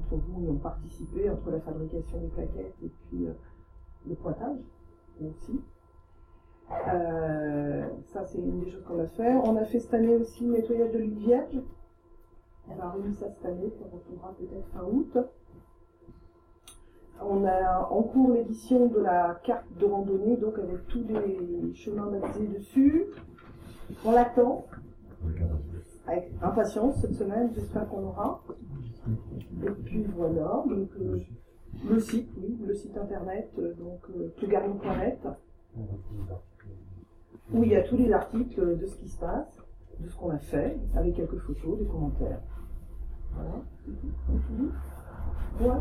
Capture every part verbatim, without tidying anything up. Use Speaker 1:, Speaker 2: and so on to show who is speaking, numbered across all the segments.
Speaker 1: d'entre vous y ont participé, entre la fabrication des plaquettes et puis euh, le pointage aussi. Euh, ça, c'est une des choses qu'on a fait. On a fait cette année aussi le nettoyage de l'île Vierge. On a remis ça cette année, on retrouvera peut-être fin août. On a en cours l'édition de la carte de randonnée, donc avec tous les chemins balisés dessus. On l'attend avec impatience cette semaine, j'espère qu'on aura. Et puis voilà, donc euh, le site, oui, le site internet, euh, donc euh, plougarine point net, où il y a tous les articles de ce qui se passe, de ce qu'on a fait, avec quelques photos, des commentaires. Voilà. Ouais.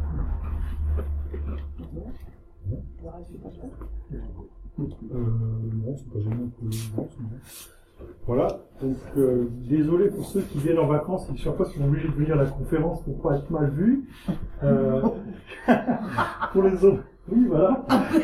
Speaker 1: Le reste, c'est pas ça.
Speaker 2: Euh, non, c'est pas gênant pour le non, c'est bon. Voilà, donc euh, désolé pour ceux qui viennent en vacances et qui chaque fois sont obligés de venir à la conférence pour pas être mal vus. Euh, pour les autres, oui, voilà.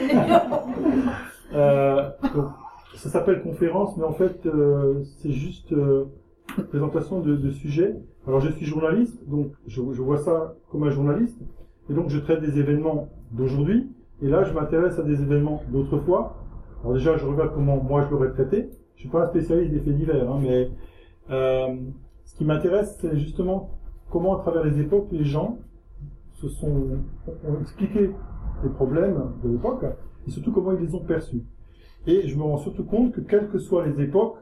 Speaker 2: euh, donc, ça s'appelle conférence, mais en fait, euh, c'est juste euh, présentation de, de sujets. Alors, je suis journaliste, donc je, je vois ça comme un journaliste, et donc je traite des événements d'aujourd'hui, et là, je m'intéresse à des événements d'autrefois. Alors déjà, je regarde comment moi je l'aurais traité. Je suis pas un spécialiste des faits divers, hein, mais euh, ce qui m'intéresse, c'est justement comment, à travers les époques, les gens se sont ont expliqué les problèmes de l'époque, et surtout comment ils les ont perçus. Et je me rends surtout compte que, quelles que soient les époques,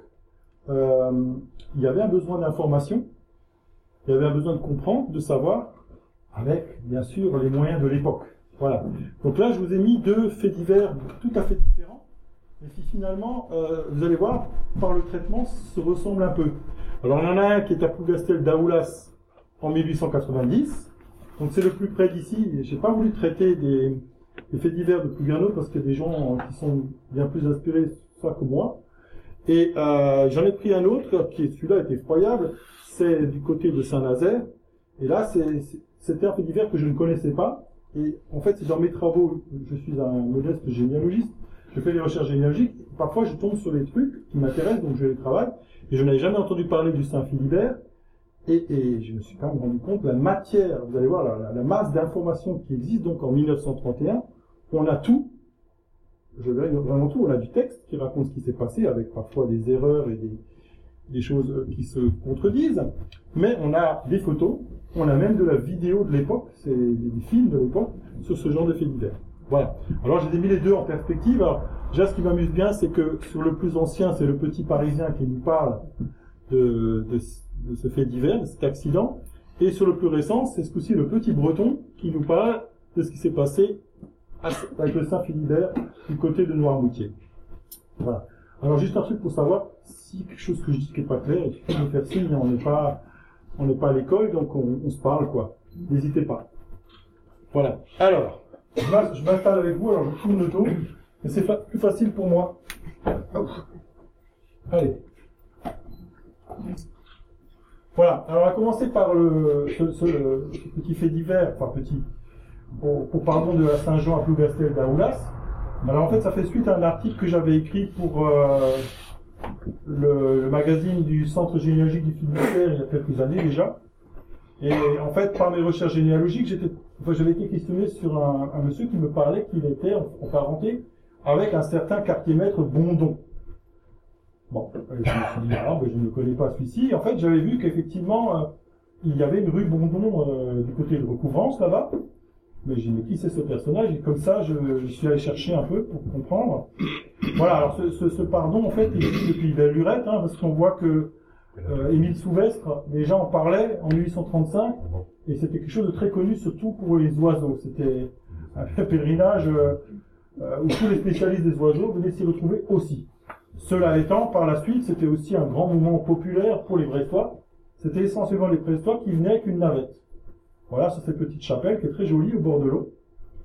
Speaker 2: euh, il y avait un besoin d'information, il y avait un besoin de comprendre, de savoir, avec, bien sûr, les moyens de l'époque. Voilà. Donc là, je vous ai mis deux faits divers tout à fait différents, et qui finalement, euh, vous allez voir, par le traitement, se ressemblent un peu. Alors, il y en a un qui est à Plougastel d'Aoulas en mille huit cent quatre-vingt-dix, donc c'est le plus près d'ici. Je n'ai pas voulu traiter des, des faits divers de Plouguerneau parce qu'il y a des gens qui sont bien plus inspirés ça que moi. Et euh, j'en ai pris un autre, qui celui-là est effroyable, c'est du côté de Saint-Nazaire, et là, c'est, c'est, c'était un fait divers que je ne connaissais pas. Et en fait, c'est dans mes travaux, je suis un modeste généalogiste, je fais des recherches généalogiques, parfois je tombe sur des trucs qui m'intéressent, donc je les travaille, et je n'avais jamais entendu parler du Saint Philibert, et, et je me suis quand même rendu compte, la matière, vous allez voir, la, la, la masse d'informations qui existe, donc en mille neuf cent trente et un, on a tout, je verrai vraiment tout, on a du texte qui raconte ce qui s'est passé, avec parfois des erreurs et des, des choses qui se contredisent, mais on a des photos, on a même de la vidéo de l'époque, c'est des films de l'époque, sur ce genre de faits divers. Voilà. Alors, j'ai mis les deux en perspective. Alors, déjà, ce qui m'amuse bien, c'est que sur le plus ancien, c'est le petit Parisien qui nous parle de, de, de ce fait divers, de cet accident. Et sur le plus récent, c'est ce coup-ci le petit Breton qui nous parle de ce qui s'est passé avec le Saint-Philibert du côté de Noirmoutier. Voilà. Alors, juste un truc pour savoir si quelque chose que je dis qui n'est pas clair, il suffit de me faire signe, on n'est pas, on n'est pas à l'école, donc on, on se parle, quoi. N'hésitez pas. Voilà. Alors, je m'installe avec vous, alors je tourne le dos, mais c'est fa- plus facile pour moi. Allez. Voilà, alors on va commencer par le, ce, ce, ce petit fait divers, enfin petit, pour, pour pardon de la Saint-Jean à Plougastel d'Aoulas. Alors en fait, ça fait suite à un article que j'avais écrit pour euh, le, le magazine du Centre généalogique du Philibert il y a quelques années déjà. Et en fait, par mes recherches généalogiques, j'étais, enfin, j'avais été questionné sur un, un monsieur qui me parlait qu'il était en, en parenté avec un certain quartier-maître Bondon. Bon, je me suis dit, ah, ben, je ne connais pas celui-ci. En fait, j'avais vu qu'effectivement, euh, il y avait une rue Bondon euh, du côté de Recouvrance, là-bas. Mais j'ai dit, mais qui c'est ce personnage? Et comme ça, je, je suis allé chercher un peu pour comprendre. Voilà, alors ce, ce, ce pardon, en fait, il existe depuis belle lurette, hein, parce qu'on voit que euh, Émile Souvestre, déjà en parlait en mille huit cent trente-cinq, et c'était quelque chose de très connu, surtout pour les oiseaux. C'était un pèlerinage euh, euh, où tous les spécialistes des oiseaux venaient s'y retrouver aussi. Cela étant, par la suite, c'était aussi un grand mouvement populaire pour les Brestois. C'était essentiellement les Brestois qui venaient avec une navette. Voilà, sur cette petite chapelle qui est très jolie au bord de l'eau.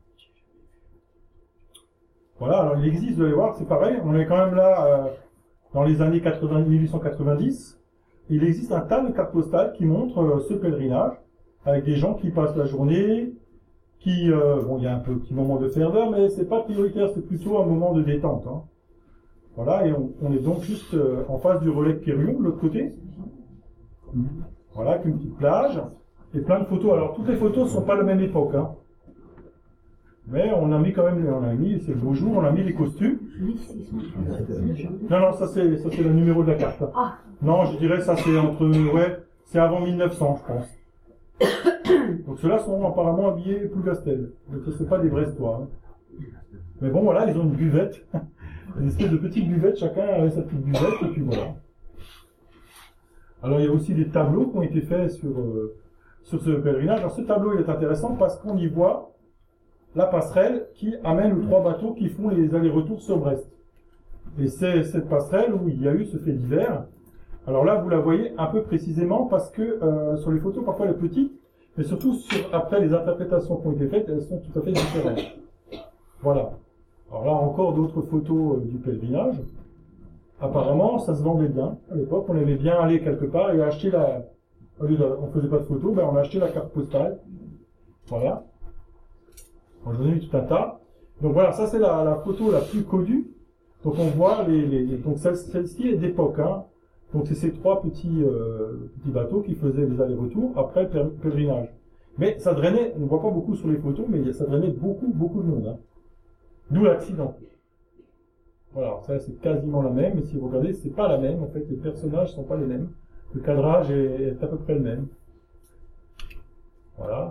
Speaker 2: Voilà, alors il existe, vous allez voir, c'est pareil, on est quand même là euh, dans les années quatre-vingts, mille huit cent quatre-vingt-dix. Il existe un tas de cartes postales qui montrent euh, ce pèlerinage, avec des gens qui passent la journée, qui, euh, bon, il y a un petit moment de ferveur, mais c'est pas prioritaire, c'est plutôt un moment de détente. Hein. Voilà, et on, on est donc juste euh, en face du relais de Quérion, de l'autre côté. Voilà, avec une petite plage. et plein de photos. Alors toutes les photos ne sont pas de la même époque, hein. Mais on a mis quand même, on a mis, c'est le beau jour, on a mis les costumes. Non, non, ça c'est, ça c'est le numéro de la carte. Ah. Non, je dirais ça c'est entre, ouais, c'est avant mille neuf cents, je pense. Donc ceux-là sont apparemment habillés Plougastel. Donc ce c'est pas des vraies histoires. Hein. Mais bon, voilà, ils ont une buvette, une espèce de petite buvette, chacun avait sa petite buvette, et puis voilà. Alors il y a aussi des tableaux qui ont été faits sur euh, sur ce pèlerinage. Alors ce tableau il est intéressant parce qu'on y voit la passerelle qui amène aux trois bateaux qui font les allers-retours sur Brest. Et c'est cette passerelle où il y a eu ce fait divers. Alors là, vous la voyez un peu précisément parce que euh, sur les photos, parfois elle est petite, mais surtout sur, après les interprétations qui ont été faites, elles sont tout à fait différentes. Voilà. Alors là, encore d'autres photos euh, du pèlerinage. Apparemment, ça se vendait bien. À l'époque, on aimait bien aller quelque part et acheter la... Au lieu de... On faisait pas de photos, ben on a acheté la carte postale. Voilà. J'en ai mis tout un tas. Donc voilà, ça c'est la, la photo la plus connue. Donc on voit les, les donc celle-ci est d'époque, hein. Donc c'est ces trois petits euh, petits bateaux qui faisaient les allers-retours après le pèlerinage. Mais ça drainait, on ne voit pas beaucoup sur les photos, mais ça drainait beaucoup beaucoup de monde. Hein. D'où l'accident. Voilà, alors ça c'est quasiment la même, mais si vous regardez, c'est pas la même. En fait, les personnages sont pas les mêmes. Le cadrage est, est à peu près le même. Voilà.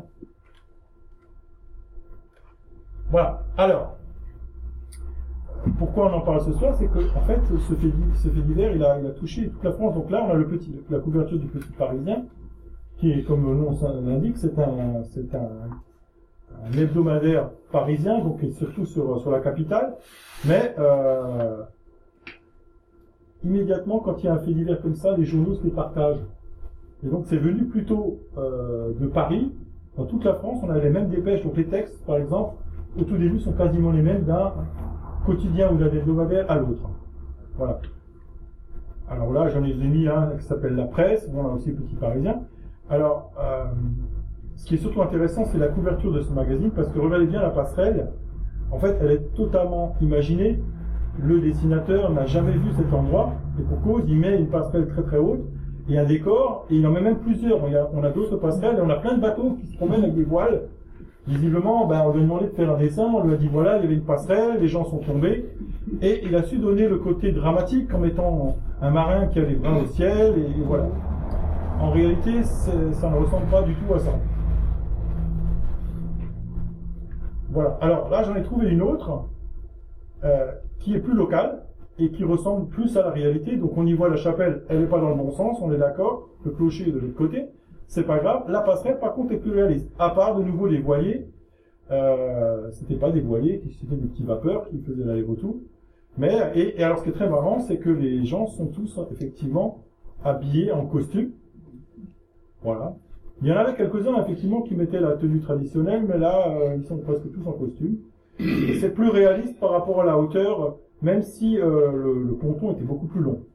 Speaker 2: Voilà. Alors, pourquoi on en parle ce soir, c'est que en fait, ce fait, ce fait divers, il a, il a touché toute la France. Donc là, on a le petit, la couverture du Petit Parisien, qui est, comme le nom l'indique, c'est un, c'est un, un hebdomadaire parisien, donc surtout sur, sur la capitale. Mais euh, immédiatement, quand il y a un fait divers comme ça, les journaux se les partagent. Et donc, c'est venu plutôt euh, de Paris. Dans toute la France, on a les mêmes dépêches. Donc les textes, par exemple, au tout début, sont quasiment les mêmes d'un quotidien ou d'un hebdomadaire à l'autre. Voilà. Alors là, j'en ai mis un qui s'appelle La Presse. Bon, on a aussi le Petit Parisien. Alors, euh, ce qui est surtout intéressant, c'est la couverture de ce magazine, parce que regardez bien la passerelle. En fait, elle est totalement imaginée. Le dessinateur n'a jamais vu cet endroit, et pour cause, il met une passerelle très très haute, et un décor, et il en met même plusieurs. On a, on a d'autres passerelles, et on a plein de bateaux qui se promènent avec des voiles. Visiblement, ben, on lui a demandé de faire un dessin, on lui a dit voilà, il y avait une passerelle, les gens sont tombés, et il a su donner le côté dramatique comme étant un marin qui a les bras au ciel, et, et voilà. En réalité, ça ne ressemble pas du tout à ça. Voilà. Alors là, j'en ai trouvé une autre euh, qui est plus locale et qui ressemble plus à la réalité. Donc on y voit la chapelle, elle n'est pas dans le bon sens, on est d'accord. Le clocher est de l'autre côté, c'est pas grave. La passerelle, par contre, est plus réaliste. À part de nouveau les voiliers, euh, c'était pas des voiliers, c'était des petits vapeurs qui faisaient l'aller-retour. Mais et, et alors, ce qui est très marrant, c'est que les gens sont tous effectivement habillés en costume. Voilà. Il y en avait quelques-uns, effectivement, qui mettaient la tenue traditionnelle, mais là, euh, ils sont presque tous en costume. C'est plus réaliste par rapport à la hauteur, même si euh, le, le ponton était beaucoup plus long.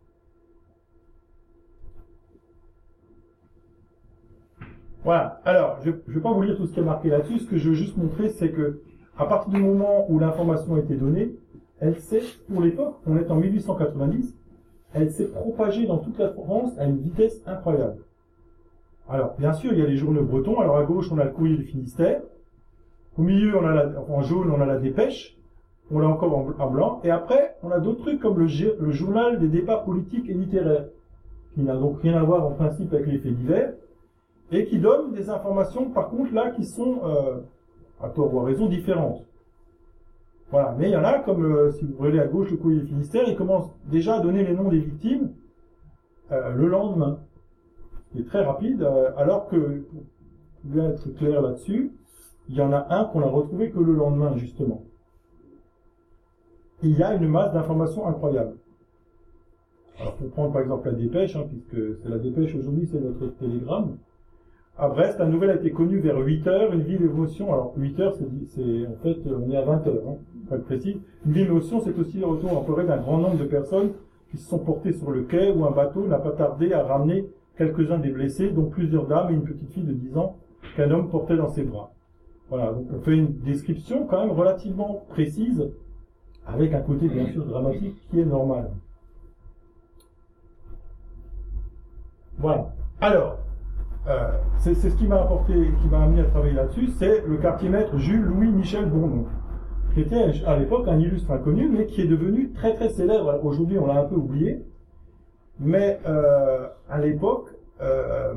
Speaker 2: Voilà. Alors, je ne vais pas vous lire tout ce qui est marqué là-dessus. Ce que je veux juste montrer, c'est que à partir du moment où l'information a été donnée, elle s'est, pour l'époque, on est en mille huit cent quatre-vingt-dix, elle s'est propagée dans toute la France à une vitesse incroyable. Alors, bien sûr, il y a les journaux bretons. Alors, à gauche, on a le Courrier du Finistère. Au milieu, on a la, en jaune, on a la Dépêche. On l'a encore en, en blanc. Et après, on a d'autres trucs comme le, le journal des départs politiques et littéraires, qui n'a donc rien à voir en principe avec les faits divers, et qui donne des informations, par contre, là, qui sont, euh, à tort ou à raison, différentes. Voilà. Mais il y en a, comme euh, si vous regardez à gauche le Courrier du Finistère, il commence déjà à donner les noms des victimes euh, le lendemain. Il est très rapide, euh, alors que, pour bien être clair là-dessus, il y en a un qu'on a retrouvé que le lendemain, justement. Il y a une masse d'informations incroyables. Alors, pour prendre par exemple la Dépêche, hein, puisque c'est la Dépêche aujourd'hui, c'est notre télégramme. À Brest, la nouvelle a été connue vers huit heures, une vive émotion. Alors, huit heures, c'est, en fait, on est à vingt heures, hein, pour être précis. Une vive émotion, c'est aussi le retour en Corée d'un grand nombre de personnes qui se sont portées sur le quai où un bateau n'a pas tardé à ramener quelques-uns des blessés, dont plusieurs dames et une petite fille de dix ans qu'un homme portait dans ses bras. Voilà, donc on fait une description quand même relativement précise, avec un côté bien sûr dramatique qui est normal. Voilà. Alors, euh, c'est ce qui m'a apporté, qui m'a amené à travailler là-dessus, c'est le quartier maître Jules Louis Michel Bondon, qui était à l'époque un illustre inconnu, mais qui est devenu très très célèbre. Aujourd'hui, on l'a un peu oublié, mais euh, à l'époque, euh,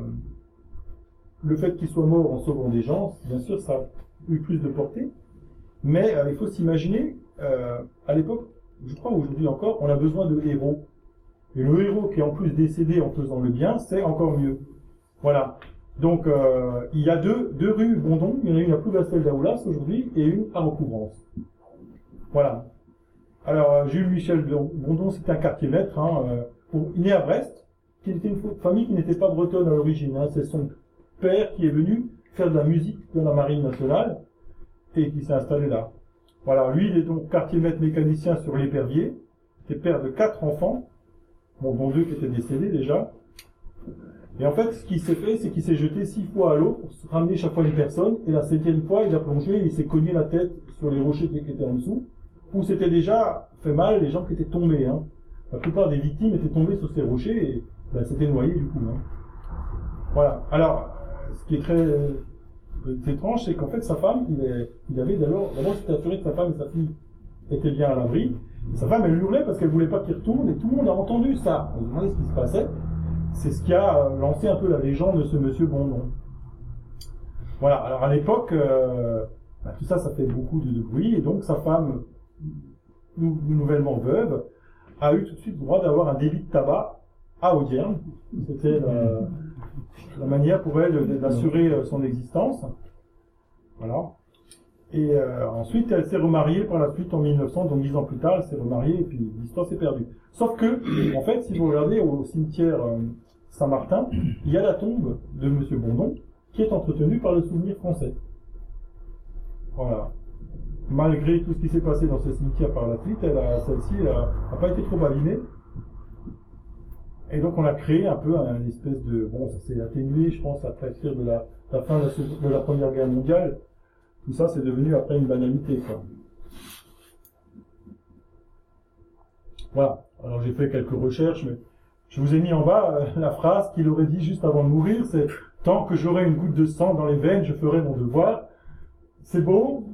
Speaker 2: le fait qu'il soit mort en sauvant des gens, bien sûr, ça a eu plus de portée, mais euh, il faut s'imaginer, euh, à l'époque, je crois aujourd'hui encore, on a besoin de héros. Et le héros qui est en plus décédé en faisant le bien, c'est encore mieux. Voilà. Donc, euh, il y a deux, deux rues Bondon. Il y en a une à Plougastel d'Aoulas aujourd'hui et une à Recouvrance. Voilà. Alors, Jules Michel Bondon, c'était un quartier maître, hein, euh, né à Brest, qui était une famille qui n'était pas bretonne à l'origine. Hein. C'est son père qui est venu faire de la musique dans la marine nationale et qui s'est installé là. Voilà. Lui, il est donc quartier maître mécanicien sur l'Épervier. Il était père de quatre enfants. Bon, dont deux qui étaient décédés déjà. Et en fait, ce qui s'est fait, c'est qu'il s'est jeté six fois à l'eau pour se ramener chaque fois une personne, et la septième fois, il a plongé et il s'est cogné la tête sur les rochers qui étaient en dessous, où c'était déjà fait mal les gens qui étaient tombés. Hein. La plupart des victimes étaient tombées sur ces rochers et ben, s'étaient noyées du coup. Hein. Voilà. Alors, ce qui est très euh, étrange, c'est qu'en fait, sa femme, il, est, il avait d'abord, d'abord, s'était assuré que sa femme et sa fille étaient bien à l'abri. Sa femme, elle hurlait parce qu'elle voulait pas qu'il retourne, et tout le monde a entendu ça. On se demandait ce qui se passait. C'est ce qui a lancé un peu la légende de ce monsieur Bondon. Voilà. Alors à l'époque, euh, bah, tout ça, ça fait beaucoup de, de bruit, et donc sa femme, nou, nouvellement veuve, a eu tout de suite le droit d'avoir un débit de tabac à Audierne. C'était la, la manière pour elle d'assurer son existence. Voilà. Et euh, ensuite, elle s'est remariée par la suite en mille neuf cents, donc dix ans plus tard, elle s'est remariée et puis l'histoire s'est perdue. Sauf que, en fait, si vous regardez au cimetière euh, Saint-Martin, il y a la tombe de monsieur Bondon qui est entretenue par le souvenir français. Voilà. Malgré tout ce qui s'est passé dans ce cimetière par la suite, elle a, celle-ci n'a pas été trop abîmée. Et donc on a créé un peu un espèce de... Bon, ça s'est atténué, je pense, à partir de la, la fin de la, de la Première Guerre mondiale. Tout ça, c'est devenu après une banalité, quoi. Voilà. Alors, j'ai fait quelques recherches, mais je vous ai mis en bas euh, la phrase qu'il aurait dit juste avant de mourir, c'est « Tant que j'aurai une goutte de sang dans les veines, je ferai mon devoir ». C'est beau.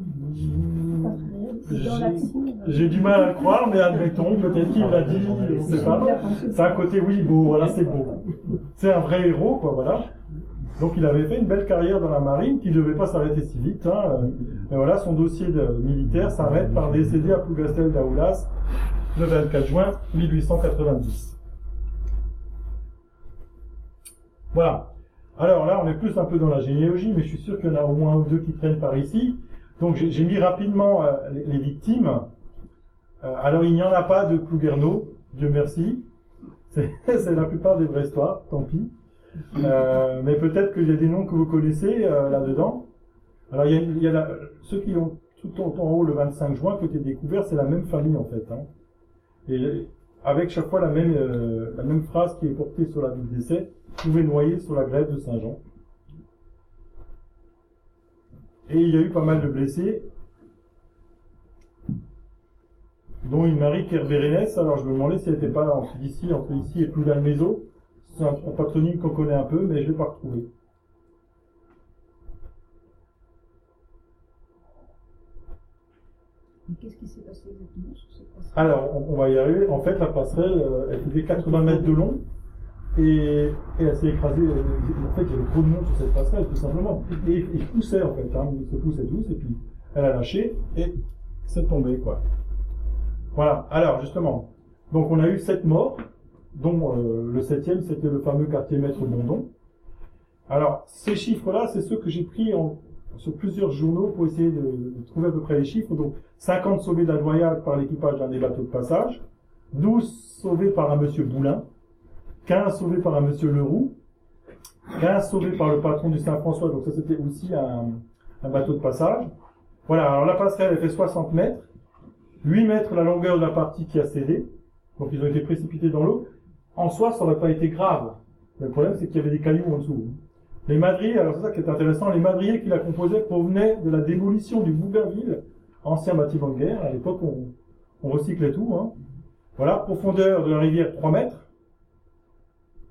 Speaker 2: J'ai du mal à le croire, mais admettons, peut-être qu'il l'a dit, on ne sait pas. C'est un côté, oui, beau, voilà, c'est beau. C'est un vrai héros, quoi, voilà. Donc il avait fait une belle carrière dans la marine qui ne devait pas s'arrêter si vite. Hein. Et voilà, son dossier de militaire s'arrête par décédé à Plougastel d'Aoulas le vingt-quatre juin mille huit cent quatre-vingt-dix. Voilà. Alors là, on est plus un peu dans la généalogie, mais je suis sûr qu'il y en a au moins un ou deux qui traînent par ici. Donc j'ai mis rapidement euh, les, les victimes. Euh, alors il n'y en a pas de Plouguerneau, Dieu merci. C'est la plupart des Brestois, tant pis. Euh, mais peut-être qu'il y a des noms que vous connaissez euh, là-dedans. Alors il y a, il y a la, ceux qui ont tout en, en haut le vingt-cinq juin, côté découvert, c'est la même famille en fait. Hein. Et avec chaque fois la même, euh, la même phrase qui est portée sur la ville d'essai, pouvez noyer sur la grève de Saint-Jean. Et il y a eu pas mal de blessés, dont une Marie Kerbérénès. Alors je me demandais si elle n'était pas entre ici, entre ici et Plougal-Mézo. C'est un patronyme qu'on connaît un peu, mais je ne l'ai pas retrouvé.
Speaker 3: Qu'est-ce qui s'est passé exactement sur cette passerelle?
Speaker 2: Alors, on, on va y arriver. En fait, la passerelle, euh, elle faisait quatre-vingts mètres de long, et, et elle s'est écrasée. Euh, en fait, il y avait trop de monde sur cette passerelle, tout simplement. Et ils poussaient, en fait. Hein, ils se poussaient tous, et puis elle a lâché, et c'est tombé, quoi. Voilà. Alors, justement, donc on a eu sept morts, dont euh, le septième, c'était le fameux quartier maître Bondon. Alors, ces chiffres-là, c'est ceux que j'ai pris en, sur plusieurs journaux pour essayer de, de trouver à peu près les chiffres. Donc, cinquante sauvés de la noyade par l'équipage d'un des bateaux de passage, douze sauvés par un monsieur Boulin, quinze sauvés par un monsieur Leroux, quinze sauvés par le patron du Saint-François, donc ça c'était aussi un, un bateau de passage. Voilà, alors la passerelle, elle fait soixante mètres, huit mètres la longueur de la partie qui a cédé, donc ils ont été précipités dans l'eau. En soi, ça n'aurait pas été grave. Le problème, c'est qu'il y avait des cailloux en dessous. Les madriers, alors c'est ça qui est intéressant, les madriers qui la composaient provenaient de la démolition du Bougainville, ancien bâtiment de guerre. À l'époque, on, on recyclait tout. Hein. Voilà, profondeur de la rivière trois mètres.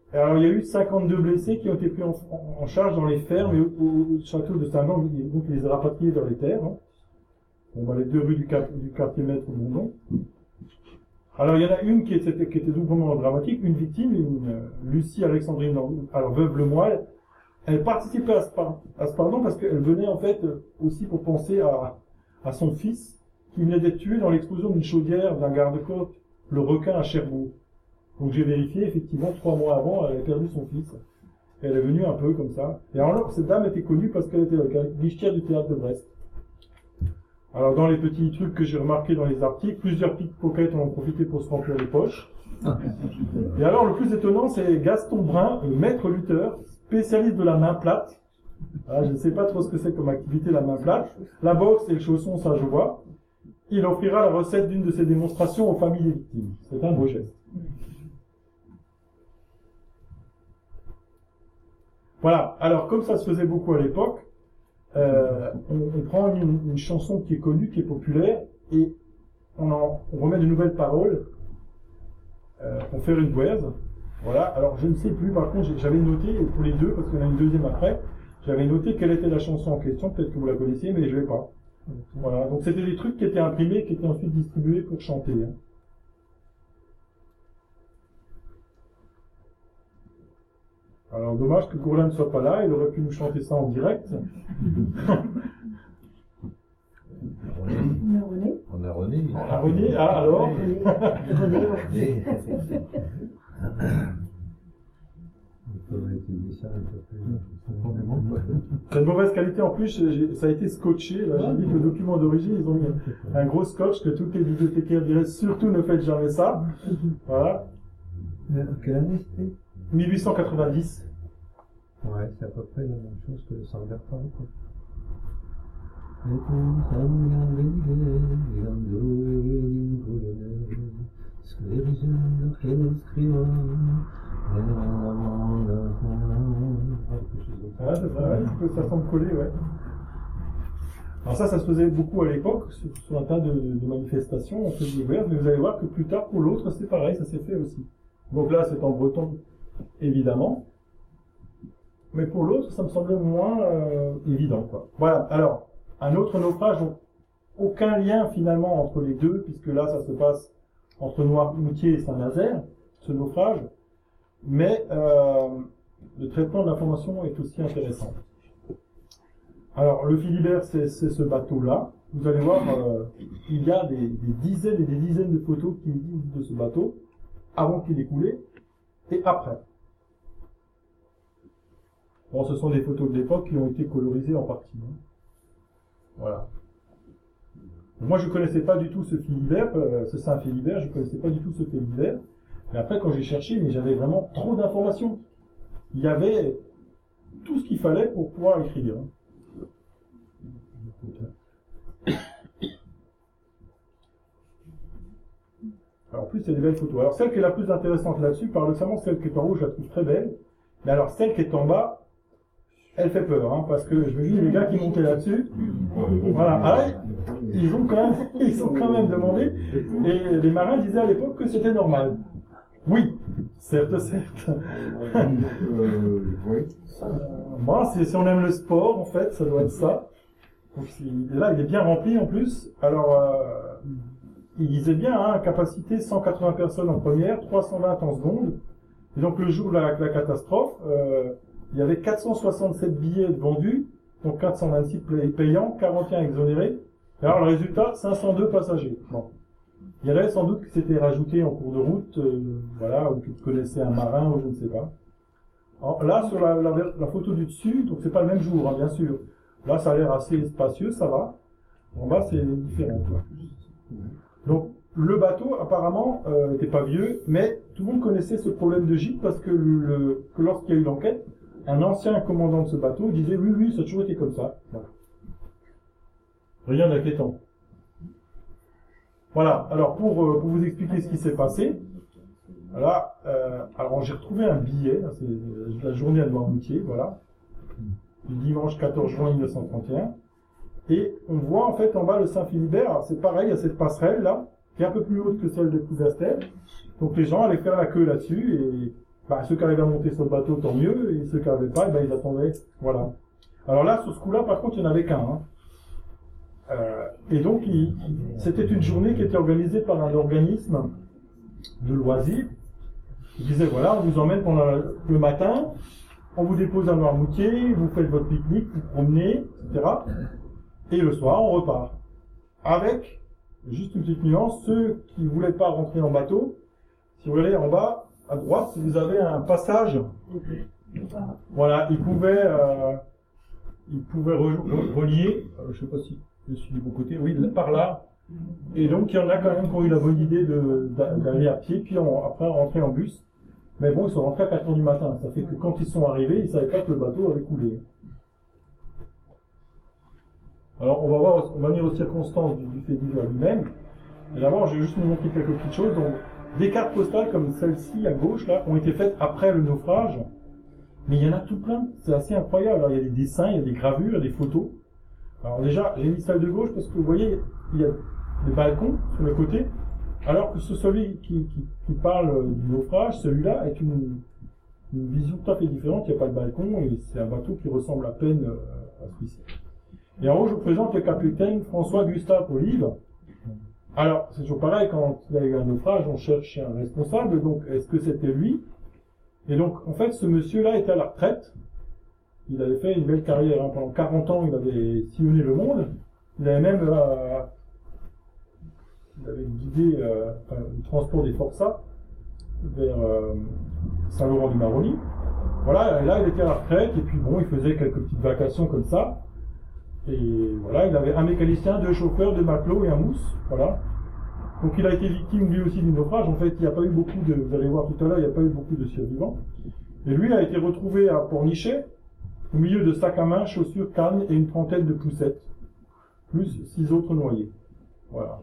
Speaker 2: Alors, il y a eu cinquante-deux blessés qui ont été pris en, en charge dans les fermes et au, au château de Saint-Jean, donc ils les ont rapatriés vers les terres. Hein. Bon, bah, les deux rues du, du quartier maître Bourdon. Alors, il y en a une qui était, qui était doublement dramatique, une victime, une euh, Lucie Alexandrine, alors veuve Lemoyle. Elle participait à ce, par, à ce pardon parce qu'elle venait en fait aussi pour penser à, à son fils qui venait d'être tué dans l'explosion d'une chaudière d'un garde-côte, le Requin à Cherbourg. Donc j'ai vérifié, effectivement, trois mois avant, elle avait perdu son fils. Et elle est venue un peu comme ça. Et alors, cette dame était connue parce qu'elle était la guichetière du théâtre de Brest. Alors, dans les petits trucs que j'ai remarqués dans les articles, plusieurs pickpockets en ont profité pour se remplir les poches. Et alors, le plus étonnant, c'est Gaston Brun, le maître lutteur, spécialiste de la main plate. Alors, je ne sais pas trop ce que c'est comme activité, la main plate. La boxe et le chausson, ça je vois. Il offrira la recette d'une de ses démonstrations aux familles des victimes. C'est un beau geste. Voilà. Alors, comme ça se faisait beaucoup à l'époque, euh, on, on prend une, une chanson qui est connue, qui est populaire, et on, en, on remet de nouvelles paroles euh, pour faire une boise. Voilà. Alors, je ne sais plus, par contre, j'avais noté, pour les deux, parce qu'il y en a une deuxième après, j'avais noté quelle était la chanson en question, peut-être que vous la connaissiez, mais je ne l'ai pas. Voilà. Donc, c'était des trucs qui étaient imprimés, qui étaient ensuite distribués pour chanter. Hein. Alors, dommage que Gourlin ne soit pas là, il aurait pu nous chanter ça en direct.
Speaker 1: On a René.
Speaker 4: On a René.
Speaker 2: On a René, ah alors
Speaker 4: René.
Speaker 2: C'est de mauvaise qualité en plus, ça a été scotché. Là, j'ai dit que le document d'origine, ils ont mis un gros scotch que toutes les bibliothécaires diraient surtout ne faites jamais ça. Voilà.
Speaker 4: Quelle année c'était
Speaker 2: mille huit cent quatre-vingt-dix.
Speaker 4: Ouais, c'est à peu près la même chose que le Sangartan, quoi.
Speaker 2: Ah, c'est ça, ouais, ça semble coller, ouais. Alors ça, ça se faisait beaucoup à l'époque, sur, sur un tas de, de manifestations, on faisait des guerres, mais vous allez voir que plus tard, pour l'autre, c'est pareil, ça s'est fait aussi. Donc là, c'est en breton, évidemment. Mais pour l'autre, ça me semblait moins euh, évident, quoi. Voilà. Alors, un autre naufrage, donc aucun lien finalement entre les deux, puisque là, ça se passe entre Noirmoutier et Saint-Nazaire, ce naufrage. Mais euh, le traitement de l'information est aussi intéressant. Alors, le Philibert, c'est ce bateau-là. Vous allez voir, euh, il y a des, des dizaines et des dizaines de photos qui existent de ce bateau, avant qu'il ait coulé, et après. Bon, ce sont des photos de l'époque qui ont été colorisées en partie. Hein. Voilà. Moi, je connaissais pas du tout ce Philibert, euh, ce Saint-Philibert, je connaissais pas du tout ce Philibert. Mais après, quand j'ai cherché, mais j'avais vraiment trop d'informations. Il y avait tout ce qu'il fallait pour pouvoir écrire. Hein. Alors, en plus, c'est des belles photos. Alors, celle qui est la plus intéressante là-dessus, paradoxalement, celle qui est en haut, je la trouve très belle. Mais alors, celle qui est en bas, elle fait peur, hein, parce que je me dis, les gars qui montaient là-dessus, voilà, ah, ils ont quand même, ils ont quand même demandé, et les marins disaient à l'époque que c'était normal. Oui, certes, certes.
Speaker 4: euh, oui.
Speaker 2: Euh, moi, si on aime le sport, en fait, ça doit être ça. Donc, là, il est bien rempli en plus. Alors, euh, il disait bien, hein, capacité cent quatre-vingts personnes en première, trois cent vingt en seconde. Et donc, le jour de la, la catastrophe, euh, il y avait quatre cent soixante-sept billets vendus, donc quatre cent vingt-six payants, quarante et un exonérés. Et alors, le résultat, cinq cent deux passagers. Bon. Il y avait sans doute qui s'était rajouté en cours de route, euh, voilà, ou qui connaissait un marin, ou je ne sais pas. Alors, là, sur la, la, la photo du dessus, donc c'est pas le même jour, hein, bien sûr. Là, ça a l'air assez spacieux, ça va. En bas, c'est différent, quoi. Donc, le bateau, apparemment, euh, n'était pas vieux, mais tout le monde connaissait ce problème de gîte parce que, le, que lorsqu'il y a eu l'enquête, un ancien commandant de ce bateau disait oui, oui, ça a toujours été comme ça. Voilà. Rien d'inquiétant. Voilà. Alors, pour, euh, pour vous expliquer ce qui s'est passé, voilà, euh, alors j'ai retrouvé un billet, c'est la journée à Noirmoutier, voilà, du dimanche quatorze juin mille neuf cent trente et un. Et on voit en fait en bas le Saint-Philibert, c'est pareil, il y a cette passerelle là, qui est un peu plus haute que celle de Plougastel. Donc les gens allaient faire la queue là-dessus et bah, ceux qui arrivaient à monter sur le bateau, tant mieux, et ceux qui n'arrivaient pas, bah, ils attendaient. Voilà. Alors là, sur ce coup-là, par contre, il n'y en avait qu'un. Hein. Euh, et donc, il, c'était une journée qui était organisée par un organisme de loisirs. Il disait, voilà, on vous emmène pendant le matin, on vous dépose à Noirmoutier, vous faites votre pique-nique, vous promenez, et cetera. Et le soir, on repart. Avec, juste une petite nuance, ceux qui ne voulaient pas rentrer en bateau, si vous regardez en bas, à droite, vous avez un passage. Voilà, ils pouvaient, euh, ils pouvaient re- re- relier, euh, je ne sais pas si je suis du bon côté, oui, par là. Et donc, il y en a quand même qui ont eu la bonne idée de, d'aller à pied, puis on, après rentrer en bus. Mais bon, ils sont rentrés à quatre heures du matin. Ça fait que quand ils sont arrivés, ils ne savaient pas que le bateau avait coulé. Alors, on va voir, on va venir aux circonstances du, du fait divers lui-même. Et d'abord, je vais juste vous montrer quelques petites choses. Donc, des cartes postales comme celle-ci à gauche, là, ont été faites après le naufrage. Mais il y en a tout plein. C'est assez incroyable. Alors, il y a des dessins, il y a des gravures, il y a des photos. Alors déjà, j'ai mis celle de gauche parce que vous voyez, il y a des balcons sur le côté. Alors que ce celui qui, qui, qui parle du naufrage, celui-là est une, une vision tout à fait différente. Il n'y a pas de balcon et c'est un bateau qui ressemble à peine à celui-ci. Et en haut, je vous présente le capitaine François-Gustave Olive. Alors, c'est toujours pareil, quand il y a eu un naufrage, on cherche un responsable. Donc, est-ce que c'était lui? Et donc, en fait, ce monsieur-là était à la retraite. Il avait fait une belle carrière. Hein. Pendant quarante ans, il avait sillonné le monde. Il avait même... Euh, il avait guidé euh, enfin, le transport des forçats vers euh, Saint-Laurent-du-Maroni. Voilà, et là, il était à la retraite. Et puis, bon, il faisait quelques petites vacations comme ça. Et voilà, il avait un mécanicien, deux chauffeurs, deux matelots et un mousse. Voilà. Donc, il a été victime, lui aussi, du naufrage. En fait, il n'y a pas eu beaucoup de... Vous allez voir tout à l'heure, il n'y a pas eu beaucoup de survivants. Et lui a été retrouvé à Pornichet, au milieu de sacs à main, chaussures, cannes et une trentaine de poussettes, plus six autres noyés. Voilà.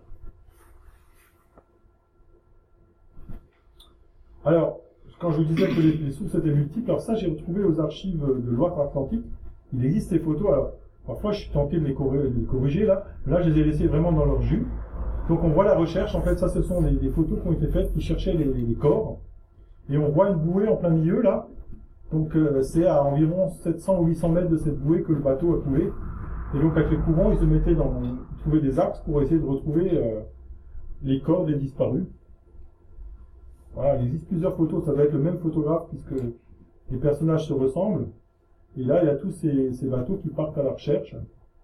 Speaker 2: Alors, quand je vous disais que les, les sources étaient multiples, alors ça, j'ai retrouvé aux archives de Loire-Atlantique. Il existe ces photos. Alors, parfois, je suis tenté de les, corriger, de les corriger là. Là, je les ai laissées vraiment dans leur jus. Donc, on voit la recherche. En fait, ça, ce sont des, des photos qui ont été faites qui cherchaient les, les, les corps. Et on voit une bouée en plein milieu là. Donc euh, c'est à environ sept cents ou huit cents mètres de cette bouée que le bateau a coulé. Et donc avec les courants, ils se mettaient dans, ils trouvaient des axes pour essayer de retrouver euh, les corps des disparus. Voilà, il existe plusieurs photos, ça doit être le même photographe puisque les personnages se ressemblent. Et là, il y a tous ces, ces bateaux qui partent à la recherche.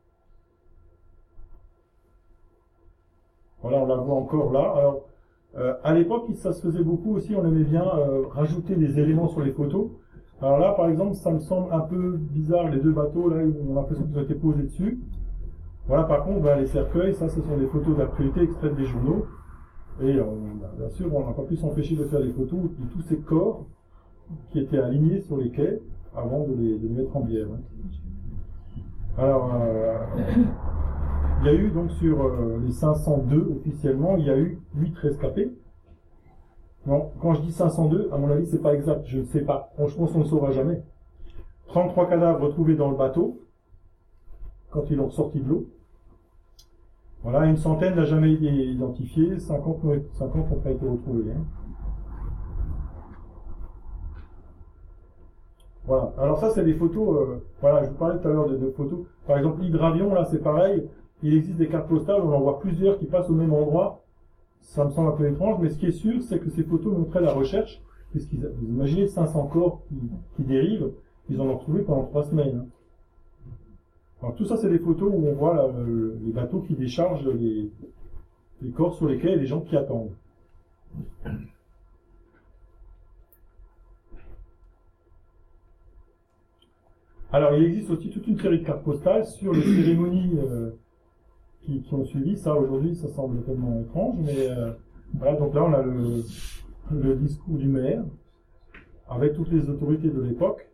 Speaker 2: Voilà, on la voit encore là. Alors, euh, à l'époque, ça se faisait beaucoup aussi, on aimait bien euh, rajouter des éléments sur les photos. Alors là, par exemple, ça me semble un peu bizarre, les deux bateaux, là, on a l'impression qu'ils ont été posés dessus. Voilà, par contre, ben, les cercueils, ça, ce sont des photos d'actualité extraites des journaux. Et on, ben, bien sûr, on n'a pas pu s'empêcher de faire des photos de tous ces corps qui étaient alignés sur les quais avant de les, de les mettre en bière. Hein. Alors, euh, il y a eu donc sur euh, les cinq cent deux officiellement, il y a eu huit rescapés. Non, quand je dis cinq cent deux, à mon avis, c'est pas exact, je ne sais pas. Franchement, on ne saura jamais. trente-trois cadavres retrouvés dans le bateau, quand ils l'ont sorti de l'eau. Voilà, une centaine n'a jamais été identifiée, cinquante n'ont pas été retrouvés. Hein. Voilà, alors ça, c'est des photos, euh, voilà, je vous parlais tout à l'heure de, de photos. Par exemple, l'hydravion, là, c'est pareil. Il existe des cartes postales, on en voit plusieurs qui passent au même endroit. Ça me semble un peu étrange, mais ce qui est sûr, c'est que ces photos montraient la recherche. Puisqu'ils, vous imaginez cinq cents corps qui, qui dérivent, ils en ont retrouvé pendant trois semaines. Alors tout ça, c'est des photos où on voit là, le, les bateaux qui déchargent les, les corps sur les quais et les gens qui attendent. Alors il existe aussi toute une série de cartes postales sur les cérémonies euh, Qui, qui ont suivi. Ça, aujourd'hui, ça semble tellement étrange, mais euh, voilà, donc là, on a le, le discours du maire, avec toutes les autorités de l'époque.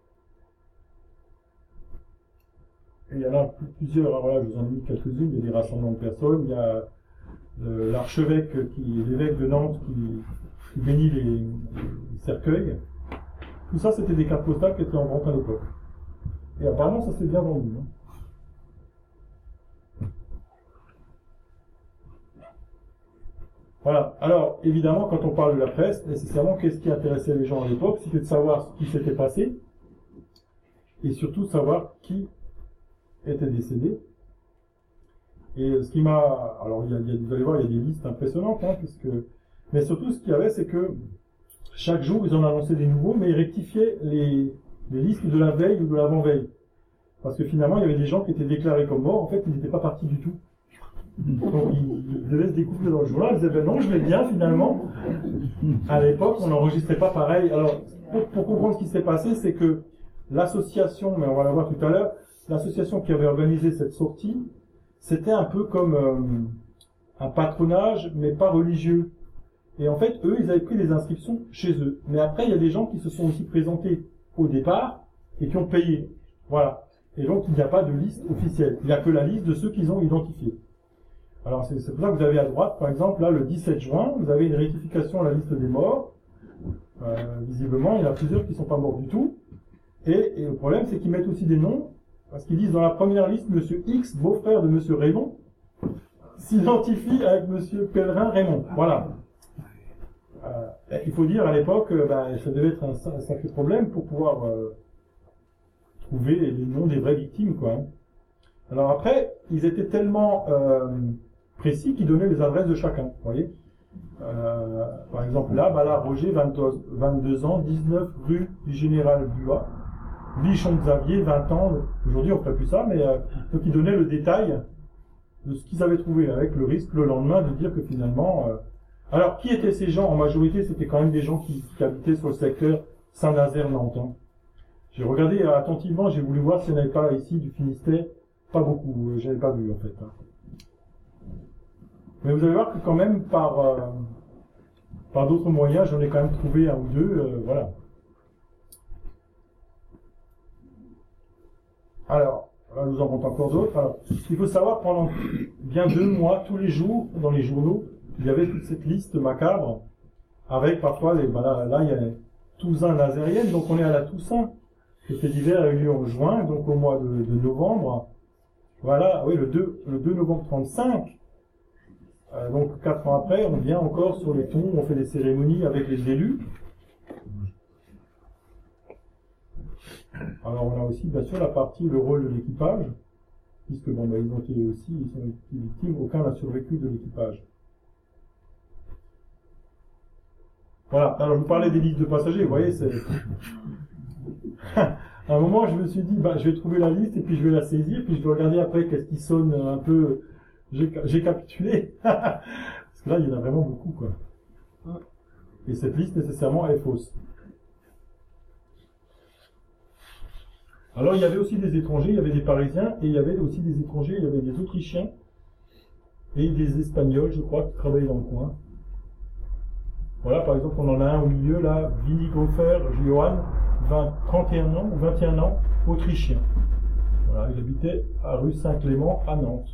Speaker 2: Et il y en a plusieurs, alors voilà, je vous en ai mis quelques-unes, il y a des rassemblements de personnes, il y a euh, l'archevêque, qui, l'évêque de Nantes, qui, qui bénit les, les cercueils. Tout ça, c'était des cartes postales qui étaient en vente à l'époque. Et apparemment, ça s'est bien vendu. Hein. Voilà. Alors, évidemment, quand on parle de la presse, nécessairement, qu'est-ce qui intéressait les gens à l'époque? C'était de savoir ce qui s'était passé, et surtout de savoir qui était décédé. Et ce qui m'a... Alors, il y a, il y a, vous allez voir, il y a des listes impressionnantes, hein, parce que... Mais surtout, ce qu'il y avait, c'est que chaque jour, ils en annonçaient des nouveaux, mais ils rectifiaient les, les listes de la veille ou de l'avant-veille. Parce que finalement, il y avait des gens qui étaient déclarés comme morts, en fait, ils n'étaient pas partis du tout. Donc, ils devaient se découvrir dans le journal, ils disaient, ben non, je vais bien, finalement. À l'époque, on n'enregistrait pas pareil. Alors, pour, pour comprendre ce qui s'est passé, c'est que l'association, mais on va la voir tout à l'heure, l'association qui avait organisé cette sortie, c'était un peu comme euh, un patronage, mais pas religieux. Et en fait, eux, ils avaient pris les inscriptions chez eux. Mais après, il y a des gens qui se sont aussi présentés au départ et qui ont payé. Voilà. Et donc, il n'y a pas de liste officielle. Il n'y a que la liste de ceux qu'ils ont identifiés. Alors, c'est pour ça que vous avez à droite, par exemple, là, le dix-sept juin, vous avez une rectification à la liste des morts. Euh, visiblement, il y en a plusieurs qui ne sont pas morts du tout. Et, et le problème, c'est qu'ils mettent aussi des noms, parce qu'ils disent dans la première liste, Monsieur X, beau-frère de Monsieur Raymond, s'identifie avec Monsieur Pellerin Raymond. Voilà. Euh, il faut dire, à l'époque, euh, bah, ça devait être un, un sacré problème pour pouvoir euh, trouver les noms des vraies victimes, quoi. Hein. Alors après, ils étaient tellement euh, précis qu'ils donnaient les adresses de chacun, vous voyez. Euh, par exemple, là, bah là, Roger, vingt-deux ans, dix-neuf rue du Général Buat, Bichon Xavier, vingt ans, aujourd'hui on ne ferait plus ça, mais euh, donc ils donnaient le détail de ce qu'ils avaient trouvé, avec le risque le lendemain de dire que finalement... Euh... Alors, qui étaient ces gens? En majorité, c'était quand même des gens qui, qui habitaient sur le secteur Saint-Nazaire-Nantes. Hein. J'ai regardé attentivement, j'ai voulu voir s'il n'y en avait pas ici du Finistère. Pas beaucoup, je n'avais pas vu en fait. Hein. Mais vous allez voir que quand même, par, euh, par d'autres moyens, j'en ai quand même trouvé un ou deux, euh, voilà. Alors, là, je vous en montre encore d'autres. Alors, il faut savoir, pendant bien deux mois, tous les jours, dans les journaux, il y avait toute cette liste macabre, avec parfois, les, ben là, là, il y a Toussaint nazérienne, donc on est à la Toussaint. Le fait d'hiver a eu lieu en juin, donc au mois de, de novembre. Voilà, oui, le deux, le deux novembre trente-cinq. Euh, donc, quatre ans après, on vient encore sur les tombes, on fait des cérémonies avec les élus. Alors, on a aussi, bien sûr, la partie, le rôle de l'équipage, puisque, bon, ben, ils ont été aussi, ils sont été victimes, aucun n'a survécu de l'équipage. Voilà, alors je vous parlais des listes de passagers, vous voyez, c'est... À un moment, je me suis dit, bah, je vais trouver la liste et puis je vais la saisir, puis je vais regarder après qu'est-ce qui sonne un peu. J'ai capitulé. Parce que là, il y en a vraiment beaucoup, quoi. Et cette liste, nécessairement, est fausse. Alors, il y avait aussi des étrangers, il y avait des Parisiens, et il y avait aussi des étrangers, il y avait des Autrichiens et des Espagnols, je crois, qui travaillaient dans le coin. Voilà, par exemple, on en a un au milieu, là, Winighofer Johann, trente et un ans ou vingt et un ans, autrichien. Voilà, il habitait à rue Saint-Clément à Nantes.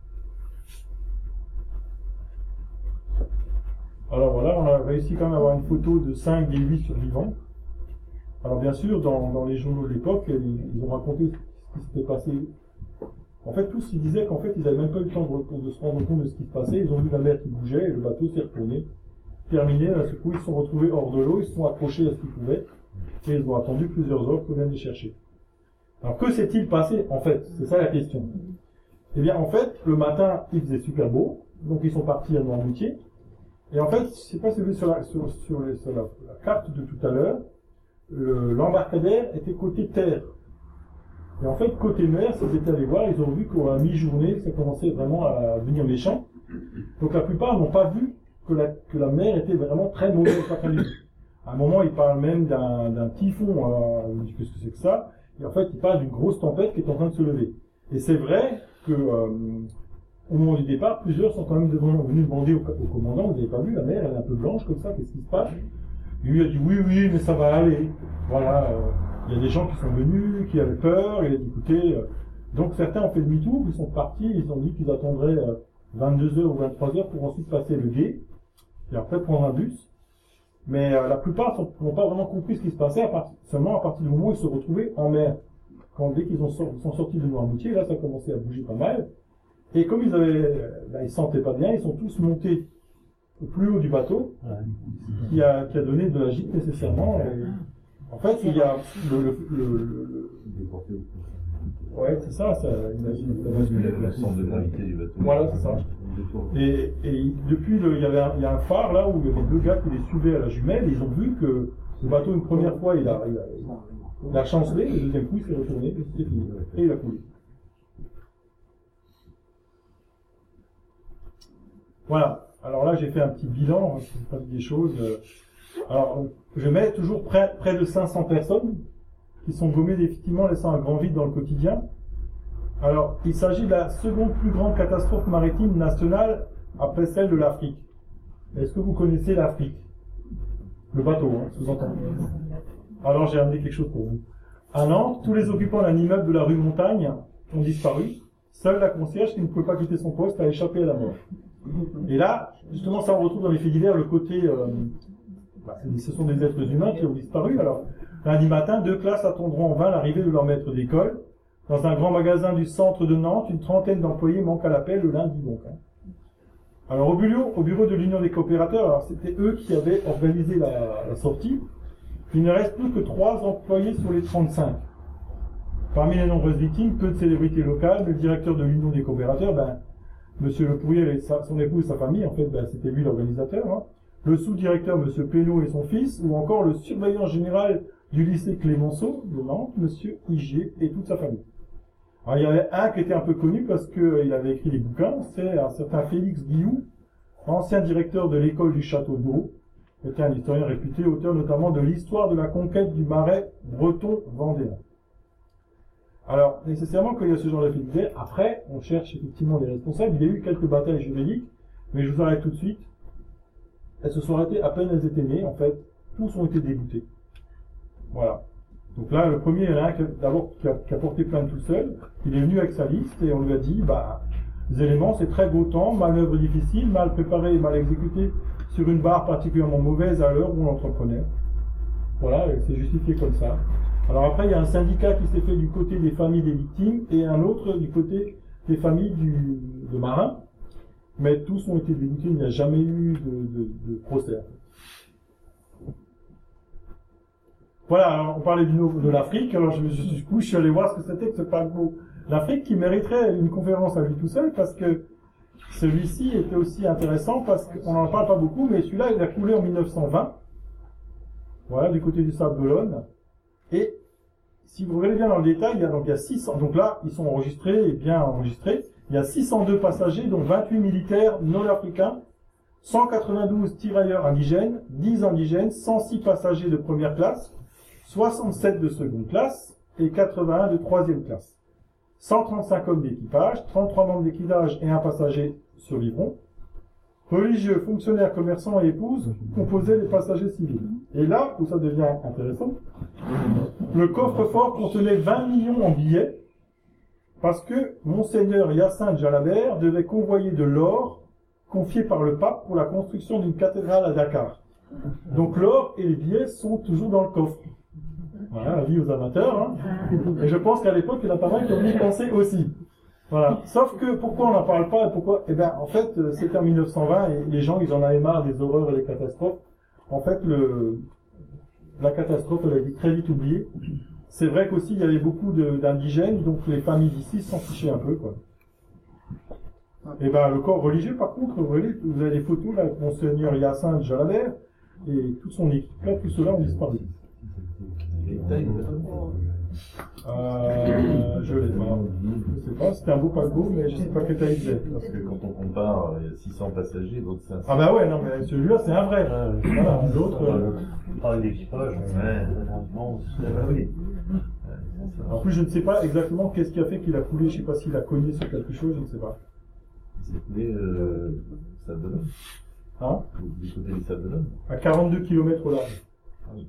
Speaker 2: Alors voilà, on a réussi quand même à avoir une photo de cinq des huit survivants. Alors bien sûr, dans, dans les journaux de l'époque, ils, ils ont raconté ce qui s'était passé. En fait, tous ils disaient qu'en fait, ils n'avaient même pas eu le temps de, de se rendre compte de ce qui se passait. Ils ont vu la mer qui bougeait et le bateau s'est retourné. Terminé, à ce coup, ils se sont retrouvés hors de l'eau, ils se sont accrochés à ce qu'ils pouvaient. Et ils ont attendu plusieurs heures qu'on vienne les chercher. Alors que s'est-il passé en fait? C'est ça la question. Eh bien en fait, le matin, il faisait super beau, donc ils sont partis à Noirmoutier. Et en fait, je ne sais pas si vous avez sur la, sur, sur, les, sur la, la carte de tout à l'heure, l'embarcadère était côté terre. Et en fait, côté mer, s'ils étaient allés voir, ils ont vu qu'à mi-journée, ça commençait vraiment à devenir méchant. Donc la plupart n'ont pas vu que la, que la mer était vraiment très mauvaise après-midi. À un moment, il parle même d'un typhon. Alors, on dit qu'est-ce que c'est que ça? Et en fait, il parle d'une grosse tempête qui est en train de se lever. Et c'est vrai que, euh, au moment du départ, plusieurs sont quand même venus demander au, au commandant, vous n'avez pas vu, la mer, elle est un peu blanche comme ça, qu'est-ce qui se passe? Et lui a dit oui, oui, mais ça va aller. Voilà, euh, il y a des gens qui sont venus, qui avaient peur, et il a dit écoutez, euh, donc certains ont fait demi-tour, ils sont partis, ils ont dit qu'ils attendraient euh, vingt-deux heures ou vingt-trois heures pour ensuite passer le gué, et après prendre un bus. Mais euh, la plupart n'ont pas vraiment compris ce qui se passait, à part, seulement à partir du moment où ils se retrouvaient en mer. Quand dès qu'ils sor sont sortis de Noirmoutier, là ça commençait à bouger pas mal. Et comme ils avaient, ben, ils sentaient pas bien, ils sont tous montés au plus haut du bateau, qui a, qui a donné de la gîte nécessairement. Et, en fait, il y a le, le, le, le, le ouais, c'est ça, ça imagine
Speaker 5: le centre de gravité du bateau.
Speaker 2: Voilà, c'est ça. Et, et depuis, le, il y avait un, il y a un phare là où il y avait deux gars qui les suivaient à la jumelle, et ils ont vu que le bateau, une première fois, il a, il a, il a chancelé, le deuxième coup, il s'est retourné, et c'était fini. Et il a coulé. Voilà. Alors là, j'ai fait un petit bilan, je vous passe des choses. Alors, je mets toujours près, près de cinq cents personnes qui sont gommées définitivement, laissant un grand vide dans le quotidien. Alors, il s'agit de la seconde plus grande catastrophe maritime nationale après celle de l'Afrique. Est-ce que vous connaissez l'Afrique? Le bateau, hein, sous-entendu. Alors, j'ai amené quelque chose pour vous. À Nantes, tous les occupants d'un immeuble de la rue Montagne ont disparu. Seule la concierge qui ne pouvait pas quitter son poste a échappé à la mort. Et là, justement, ça on retrouve dans les faits divers le côté... Euh, bah, ce sont des êtres humains qui ont disparu. Alors, lundi matin, deux classes attendront en vain l'arrivée de leur maître d'école. Dans un grand magasin du centre de Nantes, une trentaine d'employés manquent à l'appel le lundi donc. Hein. Alors au bureau, au bureau de l'Union des coopérateurs, alors c'était eux qui avaient organisé la, la sortie. Il ne reste plus que trois employés sur les trente-cinq. Parmi les nombreuses victimes, peu de célébrités locales. Le directeur de l'Union des coopérateurs, ben, Monsieur Le Pourrier et sa, son épouse et sa famille, en fait, ben, c'était lui l'organisateur. Hein. Le sous-directeur, Monsieur Pénaud et son fils, ou encore le surveillant général du lycée Clémenceau de Nantes, Monsieur Igier et toute sa famille. Alors, il y avait un qui était un peu connu parce qu'il avait écrit des bouquins, c'est un certain Félix Guillou, ancien directeur de l'école du Château d'Eau, qui était un historien réputé, auteur notamment de l'histoire de la conquête du marais breton vendéen. Alors, nécessairement, quand il y a ce genre de fait divers, après, on cherche effectivement des responsables. Il y a eu quelques batailles juridiques, mais je vous arrête tout de suite. Elles se sont arrêtées à peine elles étaient nées, en fait. Tous ont été dégoûtés. Voilà. Donc là, le premier, il y en a un qui, d'abord, qui a, qui a porté plainte tout seul. Il est venu avec sa liste et on lui a dit, bah, les éléments, c'est très beau temps, manœuvre difficile, mal préparée et mal exécutée sur une barre particulièrement mauvaise à l'heure où on l'entreprenait. Voilà, c'est justifié comme ça. Alors après, il y a un syndicat qui s'est fait du côté des familles des victimes et un autre du côté des familles du, de marins. Mais tous ont été dégoûtés, il n'y a jamais eu de, de, de procès. Voilà, alors on parlait du, de l'Afrique, alors je, je, du coup je suis allé voir ce que c'était que ce paquebot. L'Afrique qui mériterait une conférence à lui tout seul parce que celui-ci était aussi intéressant parce qu'on n'en parle pas beaucoup, mais celui-là il a coulé en mille neuf cent vingt. Voilà, du côté du Sable d'Olonne. Et si vous regardez bien dans le détail, il y a donc il y a six cents, donc là ils sont enregistrés et bien enregistrés. Il y a six cent deux passagers, dont vingt-huit militaires nord-africains, cent quatre-vingt-douze tirailleurs indigènes, dix indigènes, cent six passagers de première classe, soixante-sept de seconde classe et quatre-vingt-un de troisième classe. cent trente-cinq hommes d'équipage, trente-trois membres d'équipage et un passager survivront. Religieux, fonctionnaires, commerçants et épouses composaient les passagers civils. Et là où ça devient intéressant, le coffre-fort contenait vingt millions en billets parce que Monseigneur Hyacinthe Jalabert devait convoyer de l'or confié par le pape pour la construction d'une cathédrale à Dakar. Donc l'or et les billets sont toujours dans le coffre. Voilà, avis aux amateurs. Hein. Et je pense qu'à l'époque, il y en a pas mal qui ont y pensé aussi. Voilà. Sauf que pourquoi on n'en parle pas et pourquoi Eh bien, en fait, c'était en mille neuf cent vingt et les gens, ils en avaient marre des horreurs et des catastrophes. En fait, le, la catastrophe, elle a été très vite oubliée. C'est vrai qu'aussi, il y avait beaucoup d'indigènes, donc les familles d'ici s'en fichaient un peu, quoi. Et ben, le corps religieux, par contre, vous voyez, vous avez des photos, là, avec Monseigneur Hyacinthe Jalabert, et toute son équipe, là, tout cela ont disparu. Euh, je l'ai pas. Je sais pas, c'était un beau paquebot, mais je sais pas quelle taille il faisait.
Speaker 5: Parce que quand on compare, il y a six cents passagers, donc c'est un...
Speaker 2: Ah bah ouais, non, mais celui-là, c'est un vrai. Hein. Voilà, l'autre... Euh...
Speaker 6: On parle d'équipage, ouais, bon, oui.
Speaker 2: En plus, je ne sais pas exactement qu'est-ce qui a fait qu'il a coulé, je sais pas s'il a cogné sur quelque chose, je ne sais pas.
Speaker 5: Il s'est coulé, euh, Sable d'Olonne.
Speaker 2: Hein?
Speaker 5: Du côté du Sable d'Olonne.
Speaker 2: À quarante-deux kilomètres au large.
Speaker 5: Ah oui.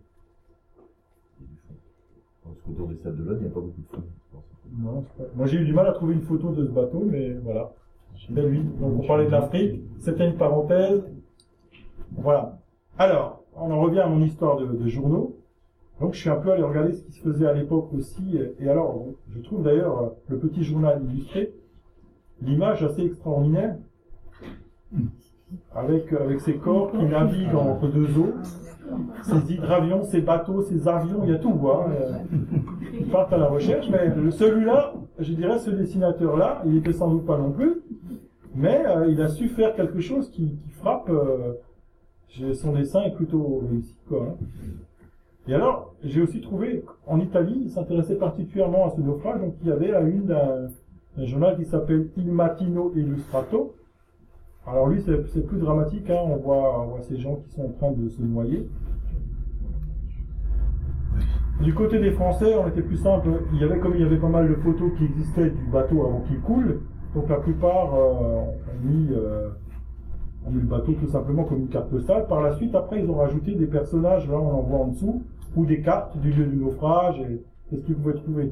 Speaker 5: Parce qu'autour des Sables d'Olonne, il n'y a pas beaucoup de fond.
Speaker 2: Non, pas... Moi, j'ai eu du mal à trouver une photo de ce bateau, mais voilà. C'est lui. Donc, on parlait de l'Afrique. C'était une parenthèse. Voilà. Alors, on en revient à mon histoire de, de journaux. Donc, je suis un peu allé regarder ce qui se faisait à l'époque aussi. Et alors, je trouve d'ailleurs le petit journal illustré, l'image assez extraordinaire. avec, avec ces corps qui naviguent entre deux eaux, ces hydravions, ces bateaux, ces avions, il y a tout, quoi. Euh, Ils partent à la recherche, mais celui-là, je dirais, ce dessinateur-là, il était sans doute pas non plus, mais euh, il a su faire quelque chose qui, qui frappe. Euh, son dessin est plutôt réussi, quoi. Hein. Et alors, j'ai aussi trouvé, en Italie, il s'intéressait particulièrement à ce naufrage, donc il y avait la une d'un un journal qui s'appelle Il Mattino Illustrato. Alors lui, c'est plus dramatique, hein. on, voit, on voit ces gens qui sont en train de se noyer. Du côté des Français, on était plus simple. Il y avait, comme il y avait pas mal de photos qui existaient du bateau avant qu'il coule, donc la plupart euh, ont, mis, euh, ont mis le bateau tout simplement comme une carte postale. Par la suite, après, ils ont rajouté des personnages, là on en voit en dessous, ou des cartes du lieu du naufrage, et c'est ce qu'ils pouvaient trouver.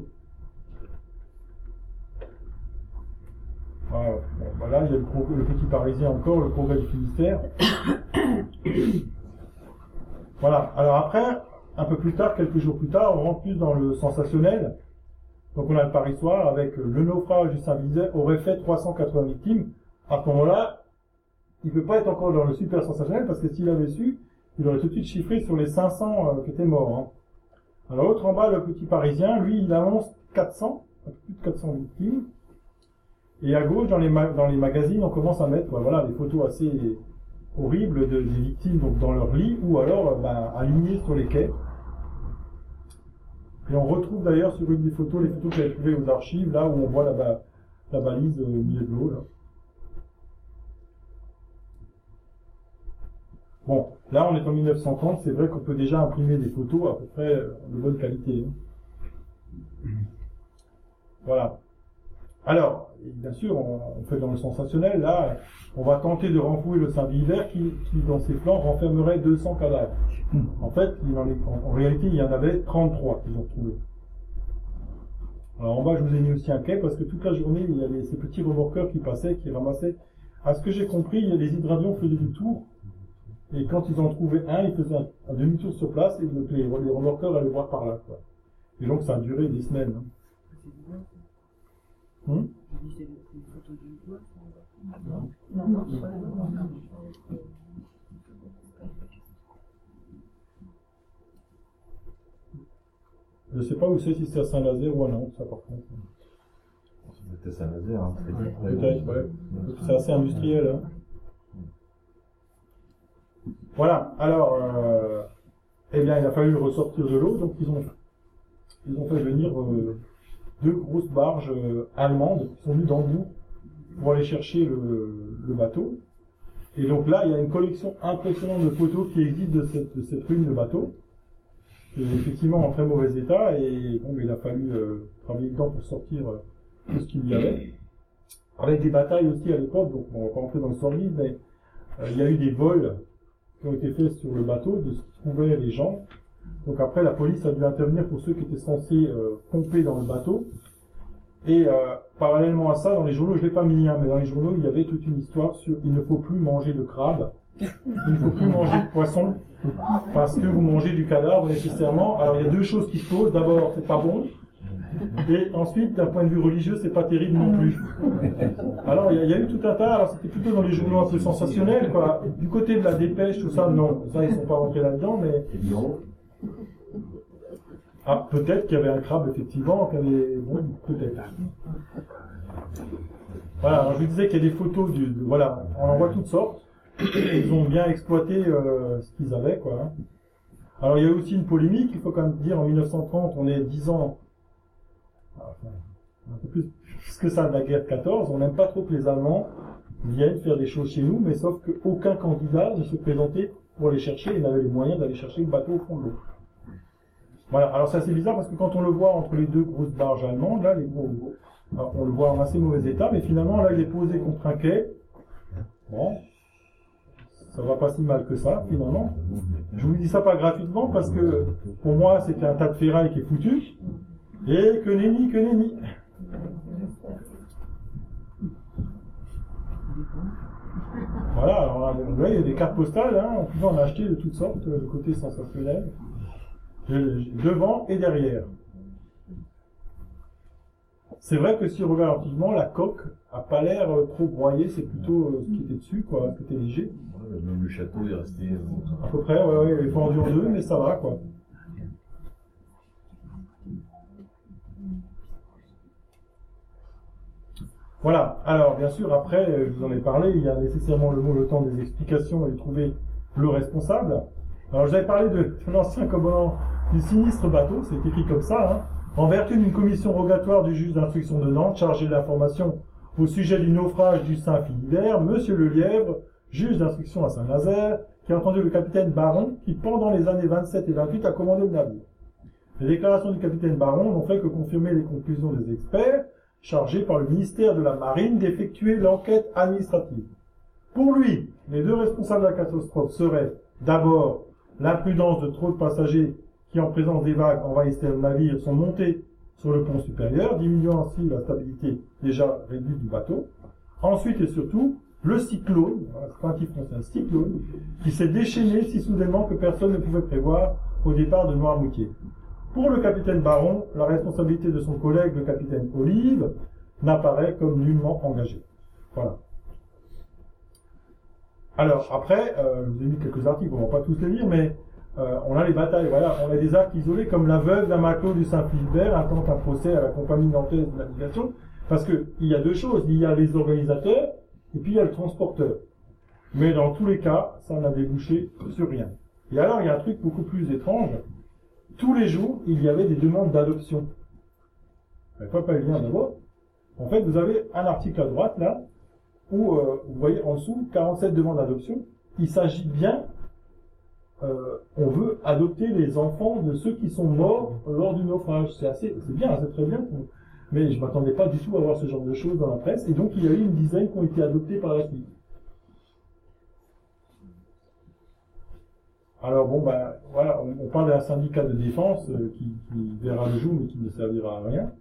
Speaker 2: Voilà, bon, voilà, il y a le, le petit Parisien encore, le progrès du Finistère. Voilà, alors après, un peu plus tard, quelques jours plus tard, on rentre plus dans le sensationnel. Donc on a le Paris Soir avec le naufrage du Saint-Vizet aurait fait trois cent quatre-vingts victimes. À ce moment-là, il ne peut pas être encore dans le super sensationnel parce que s'il avait su, il aurait tout de suite chiffré sur les cinq cents euh, qui étaient morts. Hein. Alors l'autre en bas, le petit Parisien, lui, il annonce quatre cents, plus de quatre cents victimes. Et à gauche, dans les, dans les magazines, on commence à mettre voilà, des photos assez horribles de, des victimes donc, dans leur lit ou alors ben, alignées sur les quais. Et on retrouve d'ailleurs sur une des photos les photos que j'avais trouvées aux archives, là où on voit la, la balise au milieu de l'eau. Là. Bon, là on est en mille neuf cent trente, c'est vrai qu'on peut déjà imprimer des photos à peu près de bonne qualité. Hein. Voilà. Alors, bien sûr, on, on fait dans le sensationnel, là, on va tenter de renflouer le Saint-Vivert qui, qui, dans ses flancs, renfermerait deux cents cadavres. En fait, il en, est, en, en réalité, il y en avait trente-trois qu'ils ont trouvés. Alors en bas, je vous ai mis aussi un quai, parce que toute la journée, il y avait ces petits remorqueurs qui passaient, qui ramassaient. À ce que j'ai compris, il y a les hydravions faisaient du tour, et quand ils en trouvaient un, ils faisaient un, un demi-tour sur place, et donc les, les remorqueurs allaient voir par là, quoi. Et donc ça a duré des semaines. Hein. Hmm?
Speaker 3: Non, non, non, non.
Speaker 2: Je sais pas où c'est, si c'est à Saint-Nazaire ou à Nantes, ça par contre.
Speaker 5: C'était Saint-Nazaire, hein.
Speaker 2: Peut-être, ouais. C'est assez industriel. Hein. Voilà, alors, euh, eh bien, il a fallu ressortir de l'eau, donc ils ont, ils ont fait venir euh, deux grosses barges euh, allemandes qui sont venues d'Hambourg pour aller chercher le, le bateau. Et donc là, il y a une collection impressionnante de photos qui existent de cette, de cette ruine de bateau, qui est effectivement en très mauvais état, et bon, il a fallu euh, travailler dedans pour sortir euh, tout ce qu'il y avait. Avec des batailles aussi à l'époque, donc on va pas rentrer dans le sordide, mais euh, il y a eu des vols qui ont été faits sur le bateau, de ce qui trouvaient les gens. Donc après, la police a dû intervenir pour ceux qui étaient censés euh, pomper dans le bateau. Et euh, parallèlement à ça, dans les journaux, je l'ai pas mis, hein, mais dans les journaux, il y avait toute une histoire sur il ne faut plus manger de crabe, il ne faut plus manger de poisson, parce que vous mangez du cadavre nécessairement. Alors il y a deux choses qui se posent. D'abord, c'est pas bon. Et ensuite, d'un point de vue religieux, c'est pas terrible non plus. Alors, il y, y a eu tout un tas, alors c'était plutôt dans les journaux un peu sensationnels, quoi. Du côté de la dépêche, tout ça, non. Ça, ils sont pas rentrés là-dedans, mais... Ah, peut-être qu'il y avait un crabe, effectivement, qu'il y avait... Bon, peut-être. Voilà, alors je vous disais qu'il y a des photos du... De, voilà, on en voit toutes sortes. Ils ont bien exploité euh, ce qu'ils avaient, quoi. Alors, il y a aussi une polémique, il faut quand même dire, en mille neuf cent trente, on est dix ans... un peu plus, plus que ça de la guerre de quatorze, on n'aime pas trop que les Allemands viennent faire des choses chez nous, mais sauf qu'aucun candidat ne se présentait pour les chercher et n'avait les moyens d'aller chercher le bateau au fond de l'eau. Voilà, alors c'est assez bizarre parce que quand on le voit entre les deux grosses barges allemandes, là, les gros, alors, on le voit en assez mauvais état, mais finalement là il est posé contre un quai. Bon, ça va pas si mal que ça, finalement. Je vous dis ça pas gratuitement parce que pour moi c'était un tas de ferraille qui est foutu. Et que nenni, que nenni. Voilà, alors vous voyez, il y a des cartes postales, hein, on pouvait en acheter de toutes sortes, le côté sensationnel, devant et derrière. C'est vrai que si on regarde attentivement, la coque a pas l'air euh, trop broyée, c'est plutôt euh, ce qui était dessus, quoi, ce qui était léger.
Speaker 6: Ouais, même le château est resté. euh,
Speaker 2: À peu près, ouais, ouais, il est fendu en deux, mais ça va, quoi. Voilà. Alors, bien sûr, après, euh, je vous en ai parlé, il y a nécessairement le mot, le temps des explications et de trouver le responsable. Alors, j'avais parlé de, de l'ancien commandant du sinistre bateau, c'est écrit comme ça, hein. En vertu d'une commission rogatoire du juge d'instruction de Nantes chargé de l'information au sujet du naufrage du Saint-Philibert, Monsieur Lelièvre, juge d'instruction à Saint-Nazaire, qui a entendu le capitaine Baron, qui pendant les années vingt-sept et vingt-huit a commandé le navire. Les déclarations du capitaine Baron n'ont fait que confirmer les conclusions des experts, chargés par le ministère de la Marine d'effectuer l'enquête administrative. Pour lui, les deux responsables de la catastrophe seraient d'abord l'imprudence de trop de passagers qui, en présence des vagues, envahissaient le navire, sont montés sur le pont supérieur, diminuant ainsi la stabilité déjà réduite du bateau. Ensuite et surtout, le cyclone, c'est pas un titre français, un cyclone, qui s'est déchaîné si soudainement que personne ne pouvait prévoir au départ de Noirmoutier. Pour le capitaine Baron, la responsabilité de son collègue, le capitaine Olive, n'apparaît comme nullement engagée. Voilà. Alors, après, euh, je vous ai mis quelques articles, on ne va pas tous les lire, mais euh, on a les batailles, voilà, on a des actes isolés, comme la veuve d'un matelot du Saint-Philibert intente un procès à la compagnie nantaise de navigation, parce que il y a deux choses, il y a les organisateurs, et puis il y a le transporteur. Mais dans tous les cas, ça n'a débouché sur rien. Et alors, il y a un truc beaucoup plus étrange. Tous les jours, il y avait des demandes d'adoption. Je ne vais pas le lien d'abord. En fait, vous avez un article à droite, là, où euh, vous voyez en dessous, quarante-sept demandes d'adoption. Il s'agit bien, euh, on veut adopter les enfants de ceux qui sont morts lors du naufrage. C'est assez, c'est bien, c'est très bien. Pour... Mais je ne m'attendais pas du tout à voir ce genre de choses dans la presse. Et donc, il y a eu une dizaine qui ont été adoptés par la suite. Alors bon, ben voilà, on, on parle d'un syndicat de défense euh, qui, qui verra le jour mais qui ne servira à rien.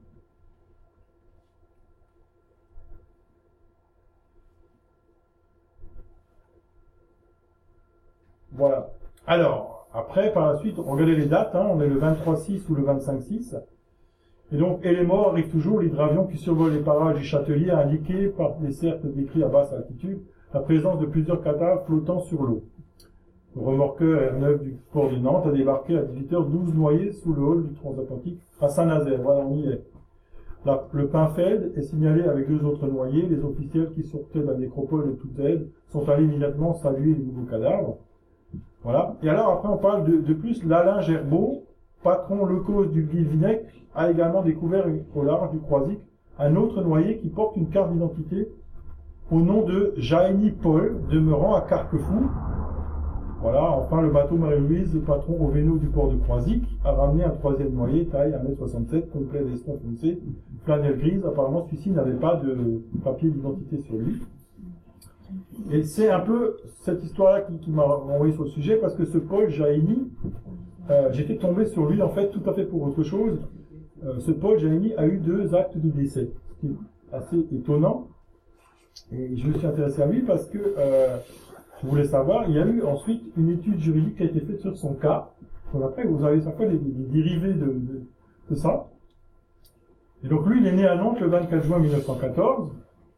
Speaker 2: Voilà. Alors, après, par la suite, regardez les dates, hein, on est le vingt-trois six ou le vingt-cinq six. Et donc, et les morts arrivent toujours, l'hydravion qui survole les parages du Châtelier a indiqué par des cercles décrits à basse altitude la présence de plusieurs cadavres flottant sur l'eau. Le remorqueur R neuf du port de Nantes a débarqué à dix-huit heures douze noyés sous le hall du transatlantique à Saint-Nazaire. Voilà, on y est. La, le Pinfeld est signalé avec deux autres noyés. Les officiels qui sortaient de la nécropole de toute aide sont allés immédiatement saluer les nouveaux cadavres. Voilà. Et alors après on parle de, de plus, l'Alain Gerbeau, patron locaux du Guilvinec, a également découvert au large du Croisic un autre noyé qui porte une carte d'identité au nom de Jaénie Paul, demeurant à Carquefou. Voilà, enfin le bateau Marie-Louise, le patron au Véno du port de Croisic, a ramené un troisième noyé, taille un mètre soixante-sept, complet d'eston foncé, flanelle grise. Apparemment celui-ci n'avait pas de papier d'identité sur lui. Et c'est un peu cette histoire-là qui, qui m'a envoyé sur le sujet, parce que ce Paul Jaénie, euh, j'étais tombé sur lui en fait tout à fait pour autre chose. Euh, ce Paul Jaénie a eu deux actes de décès, ce qui est assez étonnant. Et je me suis intéressé à lui parce que euh, je voulais savoir, il y a eu ensuite une étude juridique qui a été faite sur son cas. Donc après, vous avez chaque fois des, des dérivés de, de, de ça. Et donc lui, il est né à Nantes le vingt-quatre juin mille neuf cent quatorze.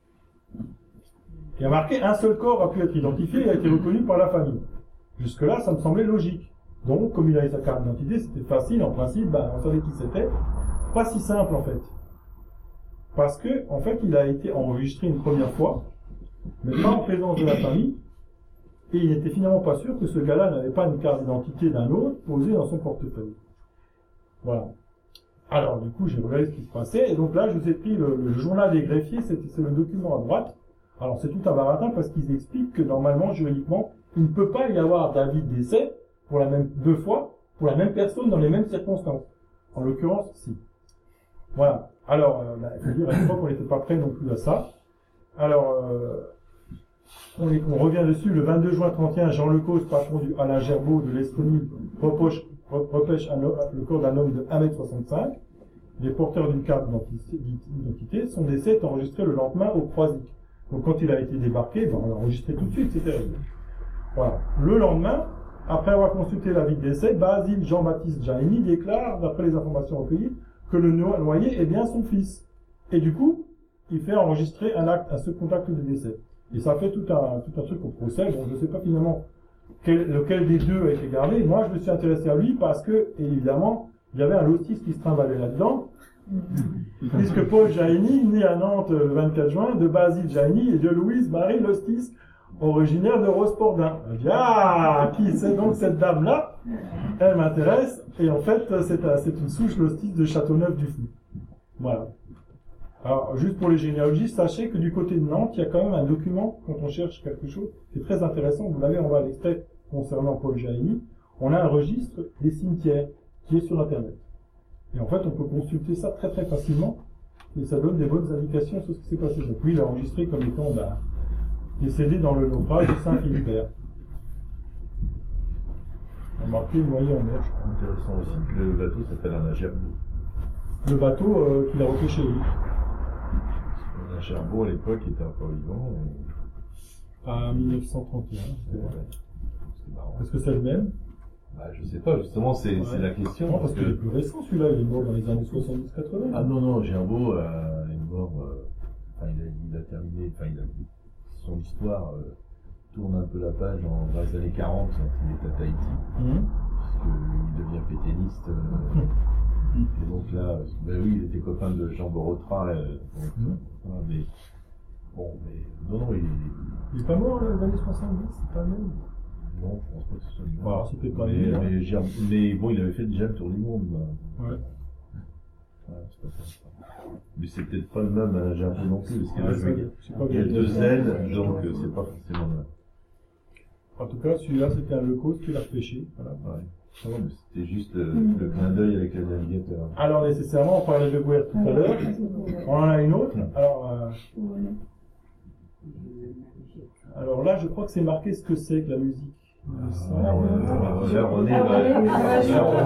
Speaker 2: Il y a marqué un seul corps a pu être identifié et a été reconnu par la famille. Jusque-là, ça me semblait logique. Donc, comme il avait sa carte d'identité, c'était facile, en principe, ben, on savait qui c'était. Pas si simple, en fait. Parce que, en fait, il a été enregistré une première fois, mais pas en présence de la famille, et il n'était finalement pas sûr que ce gars-là n'avait pas une carte d'identité d'un autre posée dans son portefeuille. Voilà. Alors, du coup, j'ai regardé ce qui se passait, et donc là, je vous ai pris le, le journal des greffiers, c'est le document à droite. Alors, c'est tout un baratin parce qu'ils expliquent que normalement, juridiquement, il ne peut pas y avoir d'avis de décès pour la même, deux fois, pour la même personne dans les mêmes circonstances. En l'occurrence, si. Voilà. Alors, euh, bah, il faut dire, à l'époque, on n'était pas prêt non plus à ça. Alors, euh, on, est, on revient dessus. Le vingt-deux juin trente et un, Jean Lecause, patron du Alain Gerbeau de l'Estonie, repêche, repêche un, le corps d'un homme de un mètre soixante-cinq. Les porteurs d'une carte d'identité, son décès est enregistré le lendemain au Croisic. Donc, quand il a été débarqué, ben, on l'a enregistré tout de suite, c'était réglé. Voilà. Le lendemain, après avoir consulté l'avis de décès, Basile Jean-Baptiste Jaénie déclare, d'après les informations recueillies, que le noyé est bien son fils, et du coup, il fait enregistrer un acte à ce contact de décès. Et ça fait tout un, tout un truc au procès. Bon, je ne sais pas finalement quel, lequel des deux a été gardé. Moi, je me suis intéressé à lui parce que, évidemment, il y avait un lotis qui se trimballait là-dedans. Puisque Paul Jaïni, né à Nantes le vingt-quatre juin, de Basile Jaïni et de Louise Marie Lostis, originaire de Rospordin. Je dis, ah, qui c'est donc cette dame-là? Elle m'intéresse, et en fait, c'est, un, c'est une souche Lostis de Châteauneuf-du-Fou. Voilà. Alors, juste pour les généalogistes, sachez que du côté de Nantes, il y a quand même un document, quand on cherche quelque chose, qui est très intéressant. Vous l'avez en bas à l'extrait concernant Paul Jaïni. On a un registre des cimetières qui est sur Internet. Et en fait, on peut consulter ça très très facilement, et ça donne des bonnes indications sur ce qui s'est passé. Donc lui, il a enregistré comme étant bah, décédé dans le naufrage de Saint-Philibert. On a marqué noyé en mer.
Speaker 5: Intéressant aussi que le bateau s'appelle un Agerbourg.
Speaker 2: Le bateau euh, qu'il a refait chez lui.
Speaker 5: Un Agerbourg à l'époque était encore vivant. Et...
Speaker 2: À mille neuf cent trente et un.
Speaker 5: C'est ouais. C'est marrant.
Speaker 2: Est-ce que c'est le même?
Speaker 5: Bah, je sais pas, justement, c'est,
Speaker 2: ouais.
Speaker 5: c'est la question.
Speaker 2: Non, parce que, que le plus récent, celui-là, il est mort dans les années soixante-dix quatre-vingts.
Speaker 5: Ah non, non, Gerbeau euh, est mort, euh, enfin, il a, il a terminé, enfin, il a, son histoire euh, tourne un peu la page en, dans les années quarante, quand il est à Tahiti, mmh. puisqu'il devient pétainiste. Euh, mmh. Et donc là, ben oui, il était copain de Jean Borotra, euh, donc, mmh. hein, mais, bon, mais, non, non, il,
Speaker 2: il est pas mort dans les années soixante-dix, c'est pas le même.
Speaker 5: Non, je pense pas que ce soit lui.
Speaker 2: Voilà, c'était pas
Speaker 5: mais,
Speaker 2: lui.
Speaker 5: Mais, mais, mais bon, il avait fait déjà le tour du monde. Bah.
Speaker 2: Ouais.
Speaker 5: Ouais, c'est pas ça. Mais c'est peut-être pas le même à Gerbeau non plus, parce qu'il
Speaker 2: ouais,
Speaker 5: y a, il y a deux ailes, donc euh, c'est pas forcément le même.
Speaker 2: En tout cas, celui-là, c'était un leucos qui l'a repêché. Voilà.
Speaker 5: Ouais. Ah, mais c'était juste le, le clin d'œil avec le navigateur.
Speaker 2: Alors, nécessairement, on parlait de Guerre tout à l'heure. On en a une autre. Alors, euh... Alors là, je crois que c'est marqué ce que c'est que la musique.
Speaker 5: Là, René va.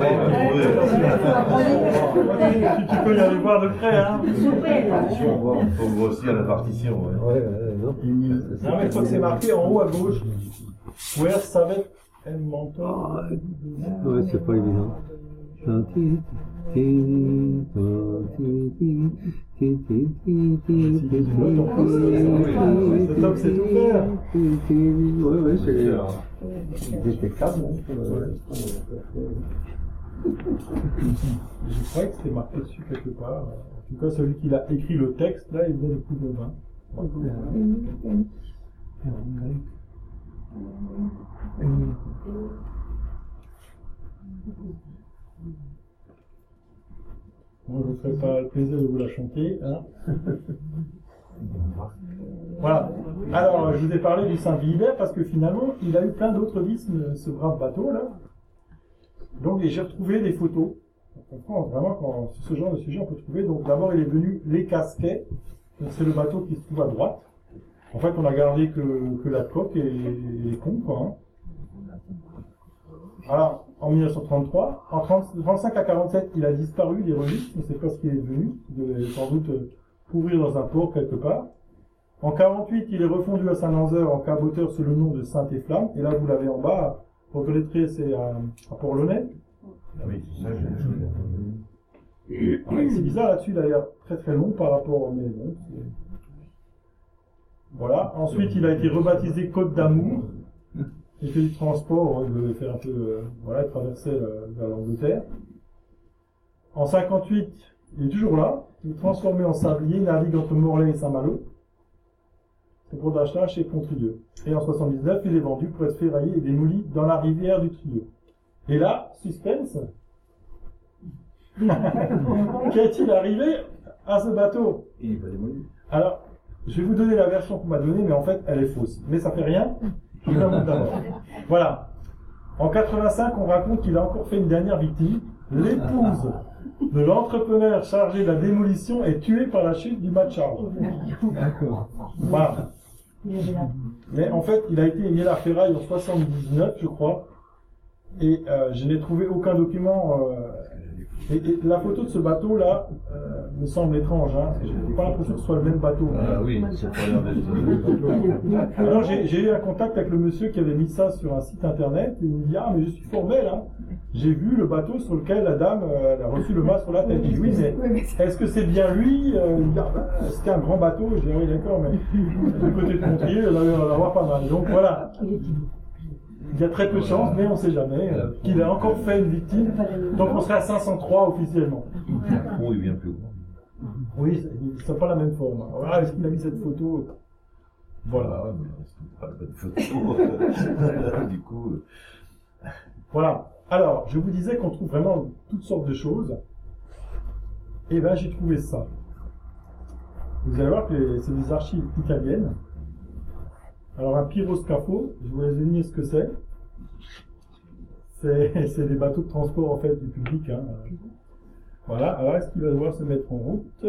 Speaker 2: Tu peux y aller voir de près, hein.
Speaker 5: Il faut grossir la partition. Ouais,
Speaker 4: ouais, ouais non.
Speaker 2: Non, mais je crois que c'est marqué en haut à gauche. Where Savet El Manto.
Speaker 4: Ouais, c'est pas évident.
Speaker 2: C'est top, c'est tout faire.
Speaker 4: Oui, oui, c'est détectable.
Speaker 2: Je croyais que c'était marqué dessus quelque part. En tout cas, celui qui a écrit le texte, là, il vient du coup de vin. Moi, je ne vous ferai pas le plaisir de vous la chanter. Hein. Voilà. Alors, je vous ai parlé du Saint-Philibert parce que finalement, il a eu plein d'autres vies, ce brave bateau-là. Donc, et j'ai retrouvé des photos. On comprend vraiment quand sur ce genre de sujet, on peut trouver. Donc, d'abord, il est venu les Casquets. Donc, c'est le bateau qui se trouve à droite. En fait, on a gardé que, que la coque et les ponts, quoi. Hein. Alors, en mille neuf cent trente-trois, en trente-cinq à quarante-sept, il a disparu des registres, on ne sait pas ce qu'il est devenu, il devait sans doute pourrir dans un port quelque part. En quarante-huit, il est refondu à Saint-Nazaire en caboteur sous le nom de Saint-Efflamme, et là vous l'avez en bas, vous reconnaîtrez, c'est à, à Port-Launay.
Speaker 5: Ah oui, c'est ça,
Speaker 2: je... C'est bizarre là-dessus d'ailleurs, très très long par rapport au... Mais bon, voilà. Ensuite, il a été rebaptisé Côte d'Amour. Il fait du transport, il devait faire un peu, euh, voilà, il traversait euh, vers l'Angleterre. En cinquante-huit, il est toujours là, il est transformé en sablier, il navigue entre Morlaix et Saint-Malo. C'est pour d'achat chez Pontrieux. Et en soixante-dix-neuf, il est vendu pour être ferraillé et démoli dans la rivière du Trieux. Et là, suspense. Qu'est-il arrivé à ce bateau?
Speaker 5: Il n'est pas démoli.
Speaker 2: Alors, je vais vous donner la version qu'on m'a donnée, mais en fait, elle est fausse. Mais ça fait rien. Je vous la montre d'abord. Voilà. En quatre-vingt-cinq, on raconte qu'il a encore fait une dernière victime. L'épouse de l'entrepreneur chargé de la démolition est tuée par la chute du mât de charge.
Speaker 4: D'accord.
Speaker 2: Voilà. Mais en fait, il a été mis à la ferraille en soixante-dix-neuf, je crois. Et euh, je n'ai trouvé aucun document. Euh, et, et la photo de ce bateau-là euh, me semble étrange. Hein. Je n'ai pas l'impression que ce soit le même bateau.
Speaker 5: Ah oui, c'est pas l'air d'être.
Speaker 2: Alors j'ai, j'ai eu un contact avec le monsieur qui avait mis ça sur un site internet. Et il me dit, ah mais je suis formel. Hein. j'ai vu le bateau sur lequel la dame euh, elle a reçu le mât sur la tête. Je dis, oui, mais est-ce que c'est bien lui euh, il dit, ah, bah, c'était un grand bateau. Je dis, oui, d'accord, mais du côté de Montrier, on va en avoir pas mal. Donc voilà. Il y a très peu de chance, mais on ne sait jamais, euh, qu'il a encore fait une victime. Donc on serait à cinq cent trois officiellement.
Speaker 5: Oh, il vient plus grand.
Speaker 2: Oui, ils sont pas la même forme. Voilà, est-ce qu'il a mis cette photo? Voilà.
Speaker 5: Ah ouais, mais c'est pas la bonne photo. Du coup. euh,
Speaker 2: Voilà. Alors, je vous disais qu'on trouve vraiment toutes sortes de choses. Et ben, j'ai trouvé ça. Vous allez voir que les- c'est des archives italiennes. Alors, un pyroscafo, je vous laisse deviner ce que c'est. C'est c'est des bateaux de transport, en fait, du public. Hein. Voilà. Alors, est-ce qu'il va devoir se mettre en route?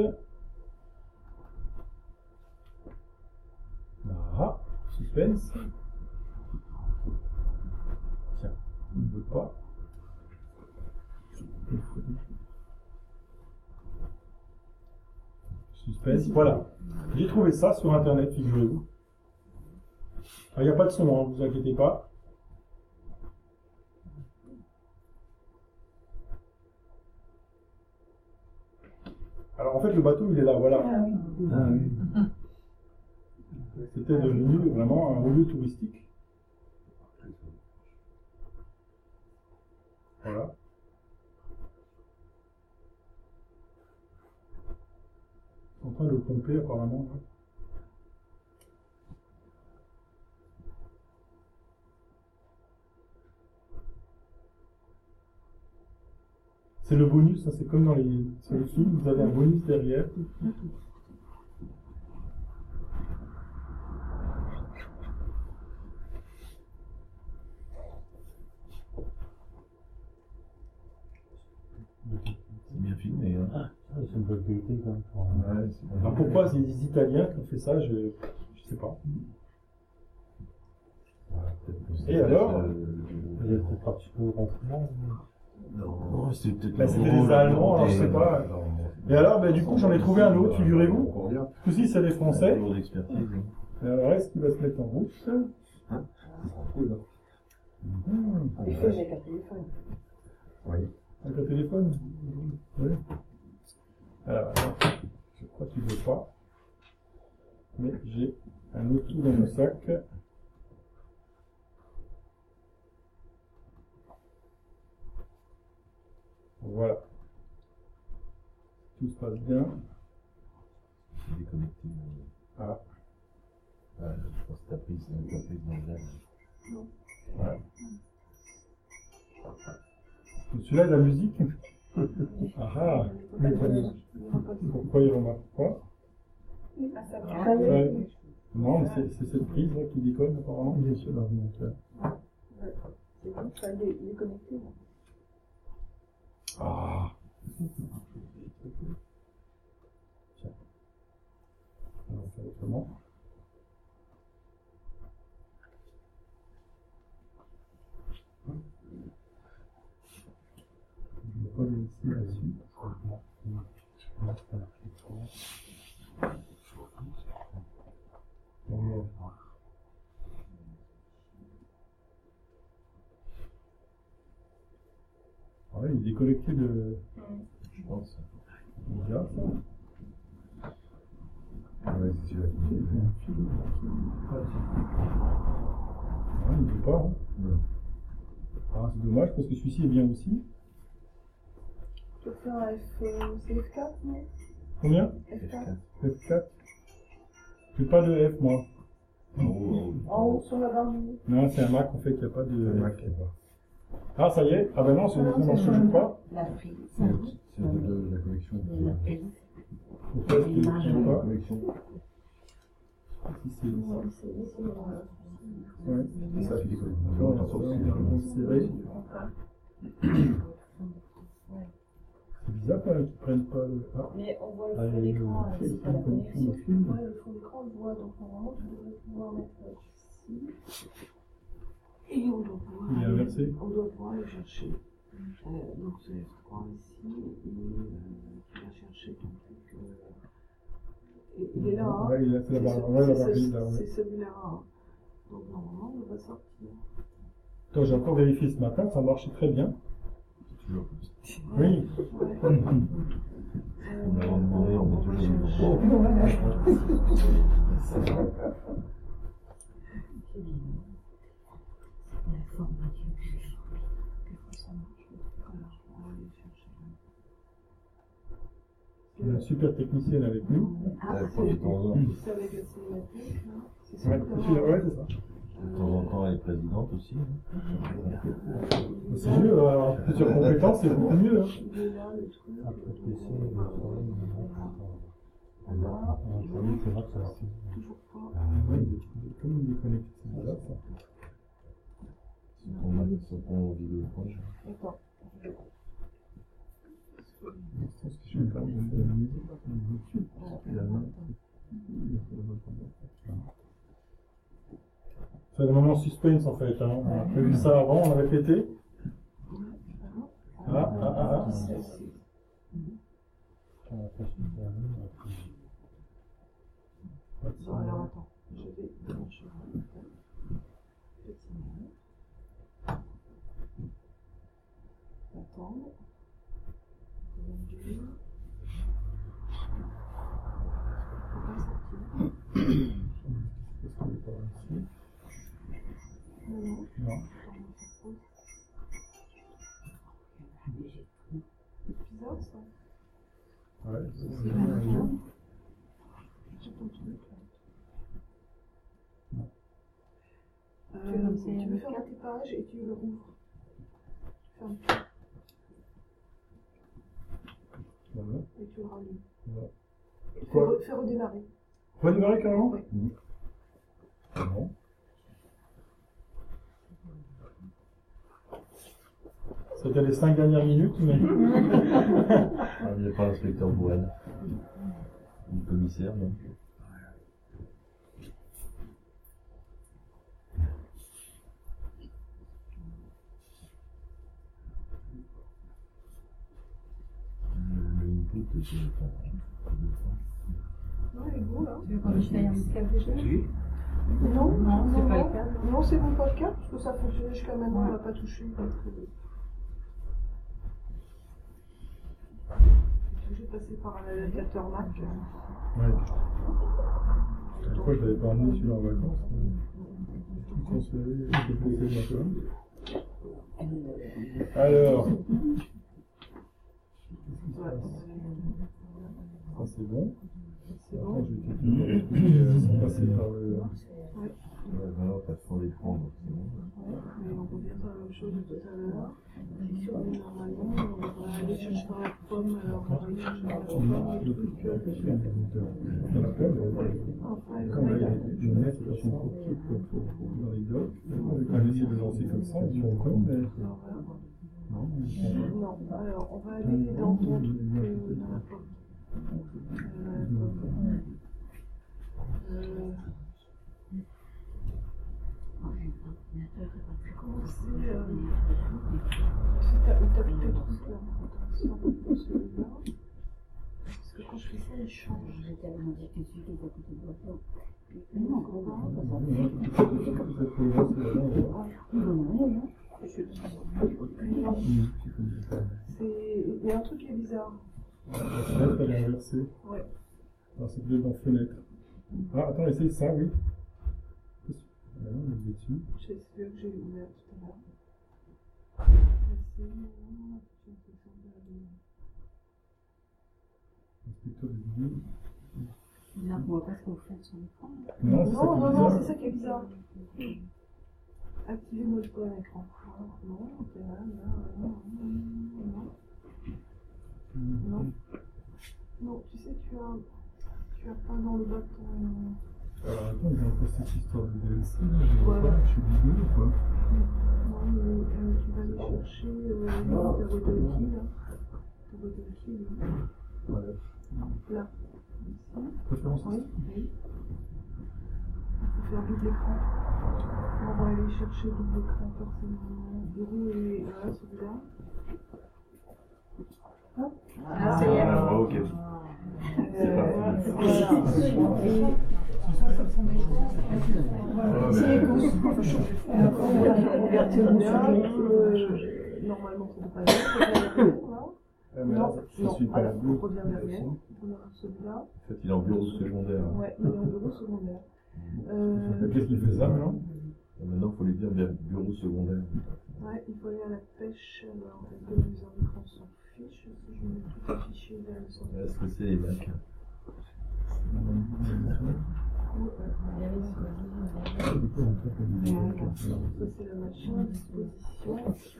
Speaker 2: Voilà. Suspense. Tiens, il ne veut pas. Suspense. Voilà. J'ai trouvé ça sur internet, figurez-vous. Il n'y a pas de son, hein, vous inquiétez pas. Alors en fait, le bateau, il est là, voilà.
Speaker 3: Ah oui.
Speaker 4: Ah oui.
Speaker 2: C'était devenu vraiment un haut lieu touristique. Voilà. Ils sont en train de le pomper apparemment. Ouais. C'est le bonus, ça c'est comme dans les, sur les films, vous avez un bonus derrière.
Speaker 5: C'est bien filmé, hein.
Speaker 4: Ah, c'est une bonne qualité quand même. pour un-
Speaker 5: Ouais, c'est bien.
Speaker 2: Alors pourquoi c'est des Italiens qui ont fait ça, je ne sais pas.
Speaker 5: Voilà, peut-être que c'est
Speaker 2: Et alors
Speaker 5: euh,
Speaker 4: Vous êtes peut-être participé au renseignement.
Speaker 5: Non, c'était peut-être.
Speaker 2: Bah,
Speaker 5: le
Speaker 2: c'était
Speaker 5: rôle
Speaker 2: des Allemands, alors
Speaker 5: des-
Speaker 2: je sais pas.
Speaker 5: Non,
Speaker 2: Et alors, ben, du coup, j'en ai trouvé un autre, figurez-vous.
Speaker 5: Encore bien.
Speaker 2: Ceci, c'est des Français.
Speaker 5: Jour d'expertise. hein.
Speaker 2: Et alors, est-ce qu'il va se mettre en route?
Speaker 5: Cool, hein.
Speaker 2: Mmh.
Speaker 1: Il fait avec un téléphone.
Speaker 5: Oui.
Speaker 2: Avec un téléphone? Oui. Alors, je crois qu'il ne veut pas. Mais j'ai un autre trou dans mon sac. Voilà. Tout se passe bien.
Speaker 5: C'est déconnecté. euh.
Speaker 2: Ah.
Speaker 5: Ouais, je pense que t'as pris, t'as pris dans le lien.
Speaker 2: Voilà. Celui-là, de la musique. Ah ah. Pourquoi il remarque pas? Ouais. Non, mais c'est c'est cette prise là qui déconne apparemment. Il est sur l'ordinateur.
Speaker 1: C'est bon, ça, il est, il est connecté. Là.
Speaker 2: Ah. Tiens. On va faire autrement. Je ne vais pas vérifier là-dessus. Ah ouais, il est déconnecté de.
Speaker 5: Je pense.
Speaker 2: C'est bizarre ça.
Speaker 5: Ouais, c'est celui-là qui me fait.
Speaker 2: Ouais, il ne veut pas. Hein.
Speaker 5: Non.
Speaker 2: Ah, c'est dommage parce que celui-ci est bien aussi.
Speaker 1: Tu peux faire un F, euh, c'est F quatre, non?
Speaker 2: Combien?
Speaker 1: F quatre.
Speaker 2: F quatre. J'ai pas de F moi.
Speaker 5: En haut,
Speaker 1: En haut, sur la barre du haut.
Speaker 2: Non, c'est un Mac en fait, il n'y a pas de.
Speaker 5: Mac, il y a pas.
Speaker 2: Ah, ça y est. Ah ben non, c'est non, je ne joue pas.
Speaker 3: La prise.
Speaker 5: C'est c'est de, de la connexion.
Speaker 3: La prise.
Speaker 2: Pourquoi est-ce que je ne joue
Speaker 5: La
Speaker 2: pas?
Speaker 5: connexion.
Speaker 2: Si c'est
Speaker 1: Ouais, c'est c'est, euh,
Speaker 2: ouais.
Speaker 5: C'est ça qui déconne.
Speaker 2: Non,
Speaker 5: On entend
Speaker 2: non,
Speaker 5: aussi,
Speaker 2: non,
Speaker 5: hein.
Speaker 2: c'est vrai. C'est bizarre quand même qu'ils prennent pas le. Ah.
Speaker 1: Mais on voit le
Speaker 4: Ah,
Speaker 1: fond
Speaker 4: il y a
Speaker 1: d'écran,
Speaker 4: eu-
Speaker 1: euh,
Speaker 2: c'est
Speaker 1: c'est pas la
Speaker 2: une connexion
Speaker 1: connexion.
Speaker 2: de film.
Speaker 1: Ouais, le fond d'écran, on le voit, donc normalement, tu devrais pouvoir mettre euh, ici. Et on doit pouvoir,
Speaker 2: Il est
Speaker 1: aller-
Speaker 2: inversé.
Speaker 1: on doit pouvoir aller chercher. Euh, donc c'est F trois ici, et euh, tu vas chercher ton truc. Euh, et, il est là, hein.
Speaker 2: Ouais, il est là, c'est la
Speaker 1: C'est
Speaker 2: barre.
Speaker 1: ce-
Speaker 2: Ouais, la
Speaker 1: c'est
Speaker 2: barre
Speaker 1: ce-
Speaker 2: grise, là, ouais.
Speaker 1: C'est celui-là. Hein. Donc normalement, on va sortir.
Speaker 2: Attends, j'ai encore vérifié ce matin, ça marchait très bien.
Speaker 5: toujours comme ça.
Speaker 2: Oui.
Speaker 5: On a demandé, on est toujours au
Speaker 2: Il y a une super technicienne avec nous.
Speaker 5: Ouais, profitons-en.
Speaker 1: C'est avec la cinématique, hein. C'est
Speaker 2: Ouais,
Speaker 1: ça.
Speaker 2: c'est ouais, c'est ça.
Speaker 5: De temps en temps, elle est présidente aussi.
Speaker 2: C'est mieux, alors plusieurs compétences, c'est beaucoup mieux. Hein.
Speaker 1: Il est là, le truc.
Speaker 4: Après P C, le problème,
Speaker 1: Là,
Speaker 4: c'est vrai que ça va.
Speaker 1: toujours pas.
Speaker 2: Oui, comme il est connecté, c'est bizarre ça.
Speaker 5: Sur ton Mac, sur ton vidéo proche.
Speaker 1: Attends.
Speaker 2: Je pense que je vais faire une musique. C'est le moment suspense en fait. Hein. On a prévu ça avant, on a répété. Ah, ah, ah, ah.
Speaker 1: Bon, alors attends, je vais brancher le petit mail. Attends. Conduire. Faut pas sortir. Non, non.
Speaker 2: Non.
Speaker 1: C'est bizarre ça.
Speaker 2: Ouais.
Speaker 1: C'est ton truc là. Euh, tu veux faire un découpage et tu le rouvres. Ferme tout
Speaker 2: Voilà.
Speaker 1: et tu le rallumes.
Speaker 2: Voilà.
Speaker 1: Fais,
Speaker 2: Quoi
Speaker 1: re- fais redémarrer.
Speaker 2: Redémarrer carrément.
Speaker 1: Oui.
Speaker 2: Bon. C'était les cinq dernières minutes, mais.
Speaker 5: Ah, il n'y a pas l'inspecteur Bourrel. Le commissaire, non. Le input, c'est le temps.
Speaker 1: Non, il est beau là.
Speaker 3: Tu veux qu'on lui fasse un câble déjà?
Speaker 1: Non,
Speaker 3: Non, c'est pas le cas.
Speaker 1: Non, c'est bon, pas le cas, parce que ça fonctionnait jusqu'à maintenant, on l'a pas touché. Donc, euh, je suis obligée de passer par un adaptateur Mac.
Speaker 2: Ouais. Pourquoi je l'avais pas emmené celui-là en vacances? Tout transféré, je peux le poser maintenant. Alors. Ça c'est bon.
Speaker 1: C'est
Speaker 2: Après,
Speaker 1: bon.
Speaker 2: je vais peut-être sans passer par le.
Speaker 1: Ouais.
Speaker 5: Ouais, alors, t'as fond d'écran, donc c'est bon.
Speaker 1: Ouais, mais on revient sur la même chose de tout à l'heure. Si on est normalement, on va aller chercher dans la pomme, alors on va aller chercher dans la pomme, le truc.
Speaker 2: Dans la pomme,
Speaker 1: Enfin,
Speaker 2: quand il y a une lettre qui sont trop petites dans les docs, on va essayer de lancer comme ça, ils vont comme, mais. Non,
Speaker 1: non, alors on va aller dans ton truc, euh, dans la pomme. Euh, comment c'est euh, si t'as t'as tous tes trucs là, attention, celui-là. Parce que quand je fais ça, il change. Non, il y a un truc qui est bizarre.
Speaker 2: la fenêtre, elle est inversée.
Speaker 1: Ouais.
Speaker 2: Alors, c'est peut-être dans fenêtre. Ah, attends, essaye ça, oui. Ah non, il est dessus.
Speaker 1: C'est celui que j'ai ouvert tout à l'heure.
Speaker 2: Inspecteur de vidéo.
Speaker 3: Là, on voit pas ce qu'on fait sur l'écran.
Speaker 2: Non, c'est ça
Speaker 1: Non,
Speaker 2: qui est
Speaker 1: non, non,
Speaker 2: bizarre.
Speaker 1: c'est ça qui est bizarre. Activer mode plein écran. Non, ok, là, là, non, non, non. Non, tu sais, tu as, tu as pas dans le bâton.
Speaker 2: Alors, attends, j'ai encore cette histoire de D L C, là, je
Speaker 1: Voilà.
Speaker 2: vois pas, je suis vidéo ou quoi?
Speaker 1: Non, mais euh, tu vas aller chercher euh, ta boîte à outils, là. Ta boîte à outils, là.
Speaker 2: Voilà.
Speaker 1: Là. Ici.
Speaker 2: Préférence
Speaker 1: Oui, oui. Il faut faire double écran. On va aller chercher double écran personnellement. Bureau et voilà, celui-là. Hop.
Speaker 3: Ah, ça y est.
Speaker 5: Ah, ok. C'est parti.
Speaker 1: C'est écoute. On va changer. On va convertir bien. normalement, ça devrait aller.
Speaker 2: Euh, mais là,
Speaker 1: Non,
Speaker 2: ça, ça
Speaker 1: non,
Speaker 2: suit pas la
Speaker 1: alors,
Speaker 2: boucle.
Speaker 1: on revient derrière. On a celui-là.
Speaker 5: En fait, il est en bureau secondaire.
Speaker 1: Ouais, il est en bureau secondaire. Euh,
Speaker 2: Qu'est-ce qu'il fait ça maintenant?
Speaker 5: Maintenant, il faut lui dire bien bureau secondaire.
Speaker 1: ouais, il faut aller à la pêche. Alors, le téléviseur d'écran s'en fiche. Si je mets tout le fichier vers le centre.
Speaker 5: Est-ce que c'est les Macs?
Speaker 1: Ça, c'est le machin, disposition.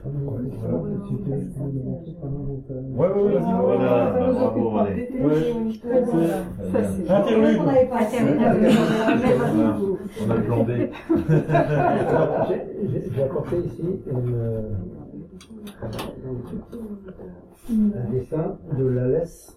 Speaker 2: Ouais, ouais, ouais, vas-y,
Speaker 5: Voilà,
Speaker 1: Ça
Speaker 5: bah,
Speaker 1: nous
Speaker 5: bravo,
Speaker 1: occupe pas.
Speaker 5: allez.
Speaker 1: Des télévisions,
Speaker 3: Ça, c'est.
Speaker 2: Interlude.
Speaker 3: On n'avait pas
Speaker 5: Voilà, on a le plan B.
Speaker 4: J'ai- J'ai j'ai apporté ici une, un dessin de la laisse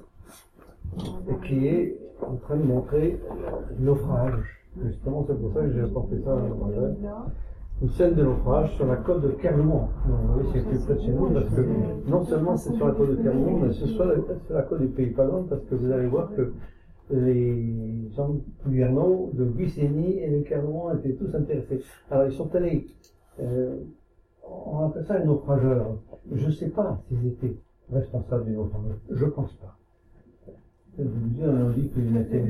Speaker 4: qui est en train de montrer le naufrage. Justement, c'est pour ça que j'ai apporté ça. Voilà. Une scène de naufrage sur la côte de Kermont. Donc, vous voyez, c'est plus près de chez nous parce que non seulement c'est sur la côte de Kermont, mais c'est sur la, sur la côte du Pays Pagans parce que vous allez voir que les gens de Puyerno, de Buisseny et de Kermont étaient tous intéressés. Alors, ils sont allés, euh, on appelle ça les naufrageurs. Je ne sais pas s'ils étaient responsables du naufrage. Je ne pense pas. On a dit qu'ils étaient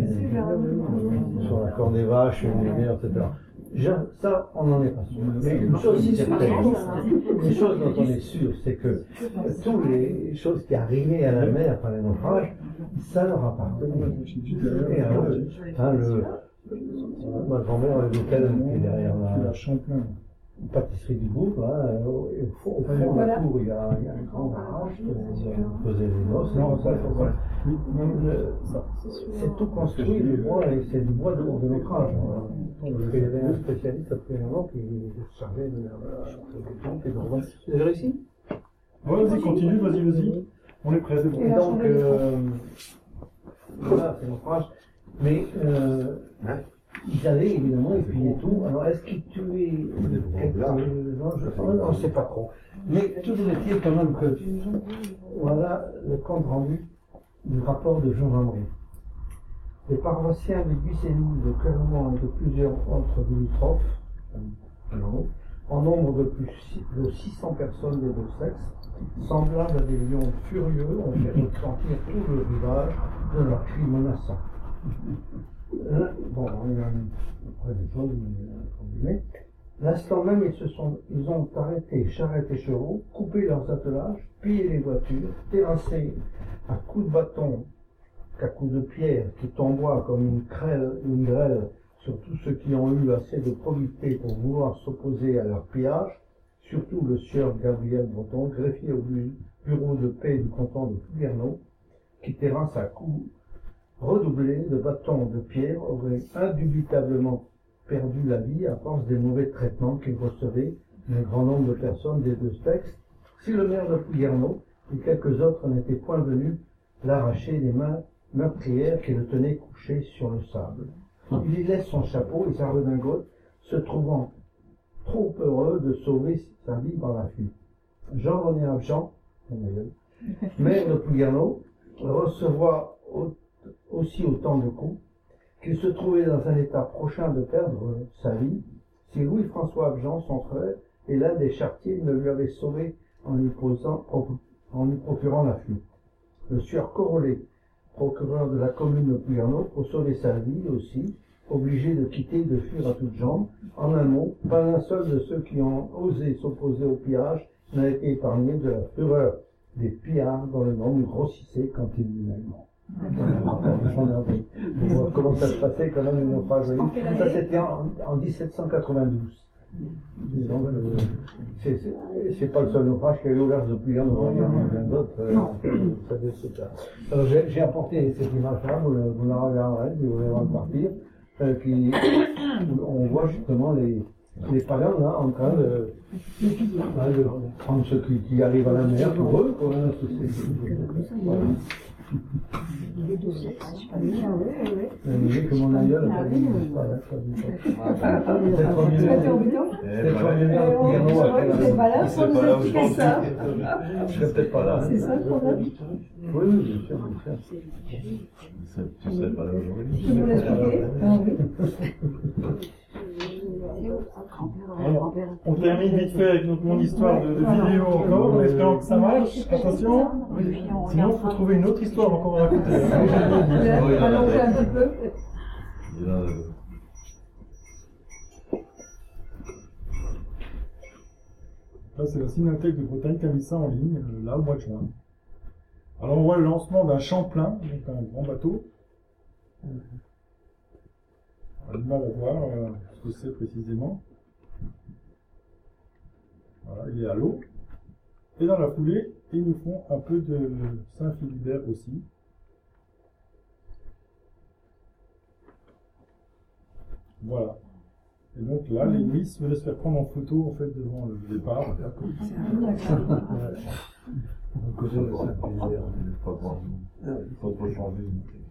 Speaker 4: sur la corde des vaches, une lumière, et cetera. Déjà, ça, on n'en est pas sûr. Mais une chose qui est certaine, une chose dont on est sûr, c'est que toutes les choses qui arrivaient à la mer par les naufrages, ça leur appartenait. Et à eux. Hein, le, ma grand-mère, l'hôtel qui est derrière la
Speaker 2: Champlain.
Speaker 4: pâtisserie du Bourg, hein, au fond, au fond de la cour, il y a, il y a un grand barrage qui faisait les noces.
Speaker 2: Non, ça, c'est vrai. Oui, non,
Speaker 4: Le- C'est tout construit, le bois, et c'est du bois de, de naufrage. Hein. Il y avait un spécialiste après un an qui se chargeait de la question. Vous avez réussi?
Speaker 2: Ouais, vas-y, continue, vas-y, vas-y. On est prêt, c'est bon.
Speaker 4: Et donc, euh, voilà, c'est naufrage. Mais euh, ils allaient évidemment, et puis et tout. Alors, est-ce qu'ils tuaient quelques gens? Je- On ne sait pas trop. Mais toujours est-il quand même que voilà le compte rendu du rapport de gendarmerie. Les paroissiens de Buisseny, de Clermont et de plusieurs autres limitrophes, en nombre de plus de six cents personnes des deux sexes, semblables à des lions furieux, ont fait ressentir tout le rivage de leurs cris menaçants. Là, bon, il y a après des choses, entre guillemets. L'instant même, ils, se sont, ils ont arrêté charrettes et chevaux, coupé leurs attelages, pillé les voitures, terrassé à coups de bâton qu'à coups de pierre qui tomboient comme une, crêle, une grêle sur tous ceux qui ont eu assez de probité pour vouloir s'opposer à leur pillage, surtout le sieur Gabriel Breton, greffier au bu- bureau de paix du canton de Puyerno, qui terrasse à coups redoublés de bâtons de pierre aurait indubitablement perdu la vie à force des mauvais traitements qu'il recevait d'un grand nombre de personnes des deux sexes, si le maire de Puyerno et quelques autres n'étaient point venus l'arracher des mains meurtrières qui le tenaient couché sur le sable. Il y laisse son chapeau et sa redingote, se trouvant trop heureux de sauver sa vie par la fuite. Jean-René Abjean, maire de Puyerno, recevoir au- aussi autant de coups, qu'il se trouvait dans un état prochain de perdre sa vie, si Louis-François Abjean, son frère, et l'un des charretiers ne lui avaient sauvé en lui, posant, en lui procurant la fuite. Le sieur Corollet, procureur de la commune de Puyerno, pour sauver sa vie aussi, obligé de quitter et de fuir à toutes jambes. En un mot, pas un seul de ceux qui ont osé s'opposer au pillage n'a été épargné de la fureur des pillards dont le nombre grossissait continuellement. On voit comment ça se passait quand même, une naufrage. Ça c'était en, en dix-sept cent quatre-vingt-douze. Et donc, euh, c'est- c'est c'est pas le seul naufrage qu'il y a eu au large de Puyerno, il y en a bien d'autres. euh, ça doit être ça. Alors j'ai j'ai apporté cette image-là, vous, la- vous la regarderez, si vous voulez voir partir, euh, qui, où on voit justement les, les pagans là en train de, hein, de prendre ceux qui, qui arrivent à la mer pour eux. Quoi, hein, c'est- c'est- voilà. Vous voyez que mon aïeul a pas dit, pas là, pas dit. C'est le premier maire. C'est le premier maire de Puyerno après la-
Speaker 3: C'est pas là
Speaker 5: Il
Speaker 3: pour
Speaker 5: serait
Speaker 3: nous
Speaker 5: pas là
Speaker 3: expliquer ça.
Speaker 5: aujourd'hui.
Speaker 4: Je serais peut-être pas là.
Speaker 3: C'est ça le problème.
Speaker 4: Oui, oui, bien sûr, bien sûr.
Speaker 5: Tu serais- Tu serais pas là aujourd'hui.
Speaker 3: Tu peux nous l'expliquer? Ah oui.
Speaker 4: Alors,
Speaker 2: On termine vite fait avec notre, mon histoire de, de vidéo encore, en espérant que ça marche. Attention, sinon il faut trouver une autre histoire encore à raconter.
Speaker 3: Allonger un petit peu.
Speaker 5: Il y a, euh,
Speaker 2: Là, c'est la Cinémathèque de Bretagne qui a mis ça en ligne, euh, là, au mois de juin. Alors, on voit le lancement d'un Champlain, donc un grand bateau. On a du mal à voir euh, ce que c'est précisément. Voilà, il est à l'eau. Et dans la foulée, ils nous font un peu de Saint-Philibert aussi. Voilà. Et donc là, les Nice venaient se faire prendre en photo en fait devant le départ.
Speaker 5: pas trop pas trop changé.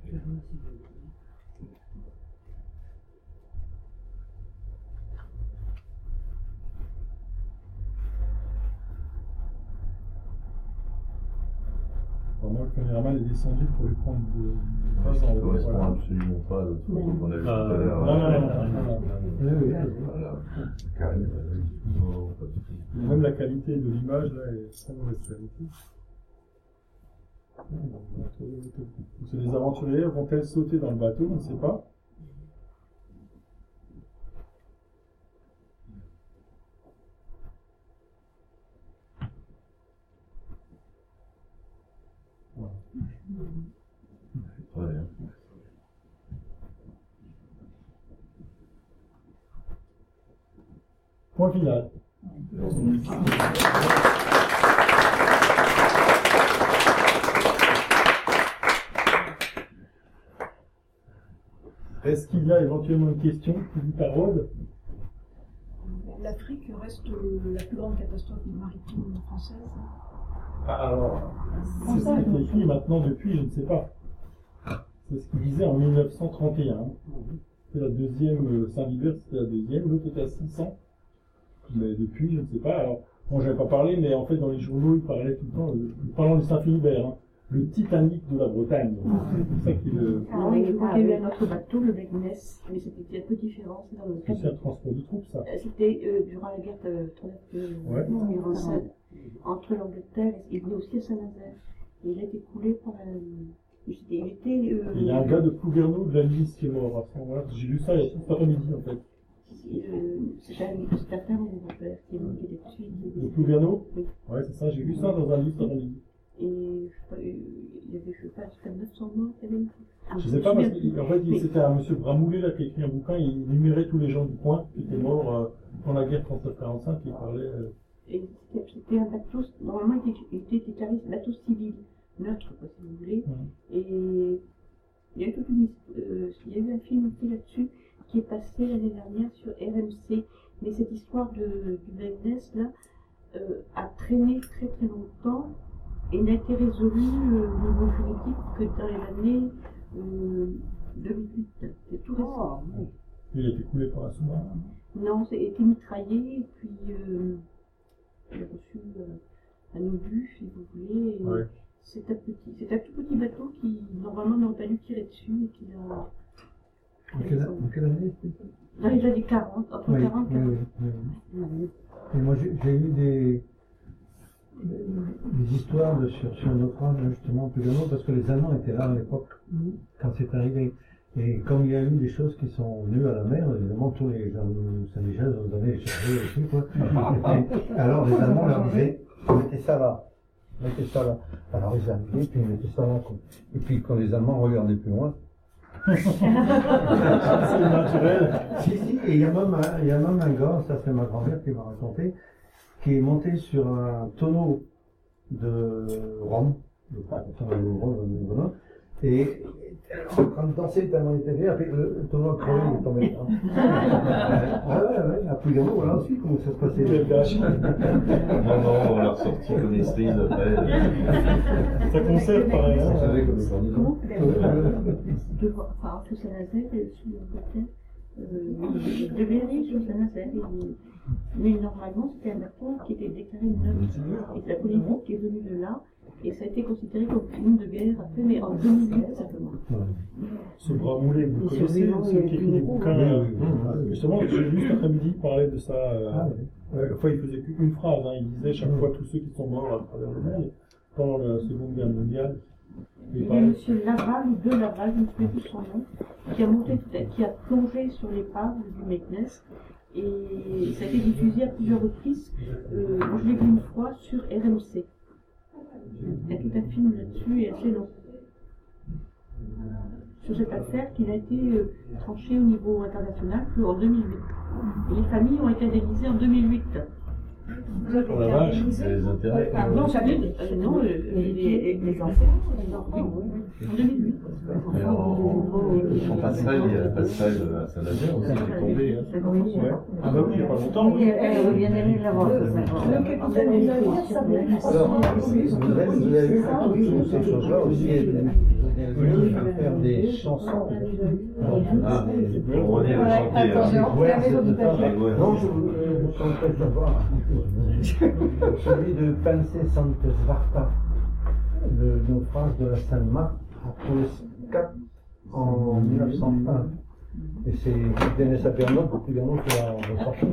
Speaker 2: Vraiment, le caméraman est descendu pour lui prendre de pas
Speaker 5: Ça
Speaker 2: en
Speaker 5: ne
Speaker 2: haut.
Speaker 5: correspond
Speaker 2: Voilà.
Speaker 5: absolument pas à l'autre photo qu'on a vu tout à
Speaker 2: Non,
Speaker 5: l'heure.
Speaker 2: non, non, non, non.
Speaker 5: Voilà. Non, pas du tout.
Speaker 2: Et même la qualité de l'image là est très mauvaise qualité. Donc, c'est des aventuriers, vont-elles sauter dans le bateau? On ne sait pas. Voilà.
Speaker 5: Très bien.
Speaker 2: Point final. Est-ce qu'il y a éventuellement une question qui vous taraude?
Speaker 7: L'Afrique reste la plus grande catastrophe maritime française.
Speaker 2: Ah, alors, c'est ce qui est écrit maintenant depuis, je ne sais pas. C'est ce qu'il disait en mille neuf cent trente et un. C'était la deuxième, euh, Saint-Libert, c'était la deuxième, l'autre était à six cents. Mais depuis, je ne sais pas. Alors, bon, je n'avais pas parlé, mais en fait, dans les journaux, il parlait tout le temps, euh, parlant du Saint-Philibert, hein, le Titanic de la Bretagne. Donc, c'est pour ça qu'il euh,
Speaker 8: Ah oui, je crois qu'il y a eu un autre bateau, le Begnès, mais c'était un peu différent. C'est dans le
Speaker 2: c'est un transport de troupes, ça.
Speaker 8: Euh, C'était euh, durant la guerre de
Speaker 2: Ouais.
Speaker 8: trente-neuf entre l'Angleterre et il venait aussi à Saint-Nazaire. Et il a été coulé par un. J'étais. j'étais, euh,
Speaker 2: Il y a un gars de Plouguerneau de la Nice qui est mort à ce moment-là. J'ai lu ça il y a tout cet après-midi, en fait.
Speaker 8: euh, C'était un c'était un père de mon père qui est mort, qui était dessus.
Speaker 2: De Plouguerneau?
Speaker 8: Oui.
Speaker 2: Ouais, c'est ça, j'ai lu ça dans un livre cet après-midi.
Speaker 8: Et je sais pas, euh, il y avait, je sais pas, jusqu'à neuf cents morts, il y avait une. Ah,
Speaker 2: Je
Speaker 8: me
Speaker 2: sais pas, parce
Speaker 8: souviens
Speaker 2: qu'en fait,
Speaker 8: plus. Mais-
Speaker 2: c'était un monsieur Bramoulet là, qui a écrit un bouquin, il énumérait tous les gens du coin qui étaient morts euh, dans la guerre trente-neuf quarante-cinq, il parlait. Euh,
Speaker 8: Et c'était c'était un bateau, normalement il était, il était déclaré bateau civil, neutre quoi si vous voulez.
Speaker 2: Mhm.
Speaker 8: Et il y a eu toute une his- euh, il y a eu un film aussi là-dessus qui est passé l'année dernière sur R M C. Mais cette histoire de, du Begnès là euh, a traîné très très longtemps et n'a été résolue euh, au niveau juridique que dans les années euh, deux mille huit. C'est tout récent.
Speaker 2: il a été coulé par un sous-marin.
Speaker 8: Non, c'est été mitraillé et puis euh, il a reçu euh, un obus, si vous voulez. et
Speaker 2: Ouais.
Speaker 8: C'est un petit, c'est un tout petit bateau qui normalement n'aurait pas dû tirer dessus et qui a.
Speaker 4: En quelle, en quelle année c'était ça?
Speaker 8: Dans les années quarante, entre
Speaker 4: Oui,
Speaker 8: quarante et
Speaker 4: oui,
Speaker 8: quarante.
Speaker 4: oui, oui. Et moi j'ai j'ai eu des, des, des histoires de, sur, sur naufrage justement plus Plouguerneau parce que les Allemands étaient là à l'époque quand c'est arrivé. Et comme il y a eu des choses qui sont venues à la mer, évidemment tous les gens de Saint-Michel ont donné les charger aussi quoi. Et alors les Allemands leur disaient, mettez ça là, mettez ça là. Alors ils arrivaient puis ils mettaient ça là quoi. Et puis quand les Allemands regardaient plus loin,
Speaker 2: C'est naturel.
Speaker 4: si, si, et il y a même un, il y a même un gars, ça c'est ma grand-mère qui m'a raconté, qui est monté sur un tonneau de Rome, de Rome, et il était en train de danser tellement il était bien, puis le, le tonneau a crevé, il est tombé dedans. Ah ouais, ouais, à Plouguerneau, voilà aussi comment ça se passait.
Speaker 2: Quel gâche.
Speaker 5: Non, non, on l'a ressorti comme les cerises après.
Speaker 2: Ça conserve pareil.
Speaker 5: Vous
Speaker 2: Hein.
Speaker 5: savez comme ça.
Speaker 8: Comment devant, enfin, entre Saint-Nazaire et le sud de l'Angleterre, euh, il devait aller sur Saint-Nazaire. et- Mais normalement, c'était un bateau qui était déclaré neuf. Et c'est la politique qui est venue de là Et ça a été considéré comme crime de guerre après, mais en deux mille huit simplement.
Speaker 2: Ce bras moulé, vous connaissez ceux qui écrivent des bouquins. euh, Justement, j'ai lu cet après-midi parler de ça. Euh, euh, enfin, il faisait qu'une phrase, hein, il disait chaque fois tous ceux qui sont morts à travers le monde pendant la Seconde Guerre mondiale.
Speaker 8: Il y a M. Laval, ou de Laval, je ne sais plus son nom, qui a monté, qui a plongé sur l'épave du Meknes, et ça a été diffusé à plusieurs reprises. Euh, moi, je l'ai vu une fois sur R M C. Il y a tout un film là-dessus et assez long. Sur cette affaire qui a été euh, tranchée au niveau international qu'en deux mille huit. Et les familles ont été indemnisées en deux mille huit.
Speaker 5: Pour la vache, c'est les intérêts.
Speaker 8: Ah, non, ça veut dire, euh, non, euh, les, les, les enfants, les enfants, oui, en deux mille huit.
Speaker 5: Mais en, en, en passerelle, il y a la passerelle à Saint-Nazaire aussi qui est tombée. Hein.
Speaker 2: Ouais. Ah bah oui, il n'y a pas longtemps.
Speaker 3: Oui, elle aurait bien aimé l'avoir.
Speaker 1: Le capitaine des navires, ça veut dire
Speaker 4: Alors, vous avez, vous avez vu que toutes ces choses-là aussi, elles à faire des chansons.
Speaker 5: Ah, pour revenir au chantier.
Speaker 3: Attention,
Speaker 4: Ouais,
Speaker 3: la maison du papier.
Speaker 5: Ouais.
Speaker 4: Non, je je suis en train de savoir. Celui de Pense Sante Svarta, le naufrage de la Sainte-Marthe, à Trollescat en mille neuf cent un. Et c'est Denis Apernotte, beaucoup d'années qui l'a ressorti.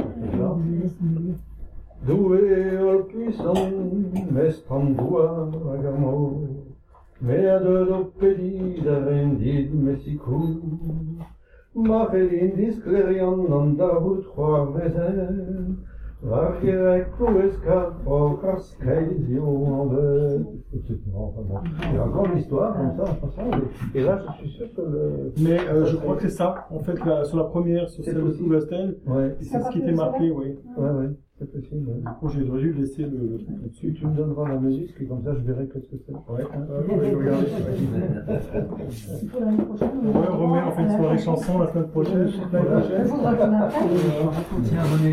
Speaker 4: Due al puissant mestrandua agamo, mea de dopedida vendid messicou, Magelindis clerian andavut trois vezen, vargerec puesca procas caisio en bête, et cetera. Enfin bon, il y a encore l'histoire comme ça, en passant, et là je suis sûr que le...
Speaker 2: Mais euh, je crois que c'est ça. En fait, la, sur la première, sur
Speaker 4: C'est
Speaker 2: celle de
Speaker 4: possible.
Speaker 2: sous la stèle,
Speaker 4: Ouais,
Speaker 2: c'est ce qui était marqué, oui.
Speaker 4: ouais, ouais, c'est possible. Ouais.
Speaker 2: Du coup, j'ai dû laisser le, le truc
Speaker 4: Si
Speaker 2: là-dessus.
Speaker 4: tu me donneras la musique, et comme ça je verrai qu'est-ce que c'est.
Speaker 2: Ouais, euh, ouais, je vais regarder.
Speaker 1: Il faut l'année prochaine.
Speaker 2: Ouais, on remet, on fait une soirée chanson la semaine prochaine. L'année
Speaker 3: Il
Speaker 2: prochaine.
Speaker 3: faudra qu'on apprenne.
Speaker 4: Tiens, René.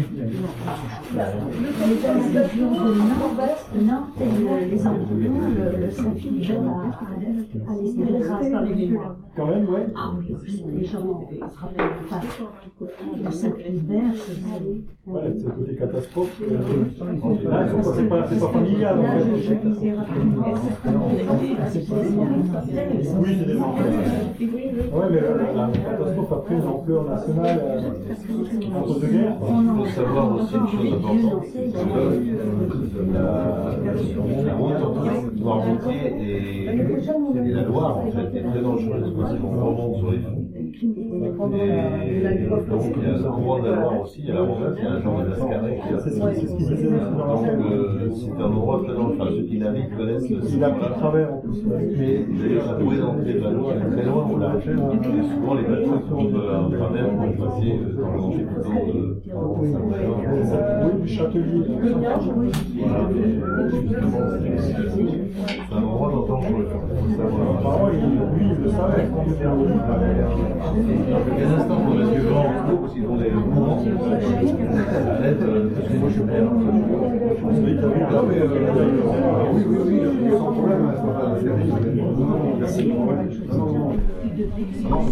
Speaker 7: Nantes et les embryons, le, le Saint-Philibert a, a laissé des traces dans les mémoires.
Speaker 2: Quand même, ouais.
Speaker 7: Ah oui, les gens se rappellent pas. Le Saint-Philibert, c'est...
Speaker 2: Ouais, c'est le côté catastrophe. Euh, là, c'est pas, c'est pas, c'est pas familial, en
Speaker 7: Là, je,
Speaker 2: fait.
Speaker 7: je lisais rapidement.
Speaker 2: Oui, c'est des enfants. Ouais, mais la, la catastrophe a pris une ampleur nationale euh, entre deux guerres.
Speaker 5: Il faut savoir aussi une chose importante, c'est que la, la route entre Noirmoutier et, et la Loire, en fait, est très dangereuse parce qu'on remonte sur les fonds. Et donc, il y a le courant de la Loire aussi, il y a la remontée, il y a un genre de mascaré qui
Speaker 2: C'est ce qui- c'est ce qui se faisait aussi dans la
Speaker 5: Donc,
Speaker 2: scène.
Speaker 5: euh, c'est un endroit très dangereux. Enfin, ceux qui naviguent connaissent le
Speaker 2: Il a pris de travers en plus. ouais.
Speaker 5: Mais d'ailleurs, la bouée d'entrée de la Loire est très loin au large. Et souvent, les bateaux qui tombent à travers vont passer dans le danger plutôt de
Speaker 2: Oui, du Châtelier.
Speaker 5: Voilà, mais c'est un endroit dangereux, il faut savoir.
Speaker 2: Apparemment, il- lui, il le savait.
Speaker 5: Il y a un instant pour mettre du vent en flot, parce qu'ils ont des mouvements. Peut-être, euh, parce que moi je suis bien.
Speaker 9: Non, mais euh, oui, oui, oui, sans problème. Merci. Non, non, non.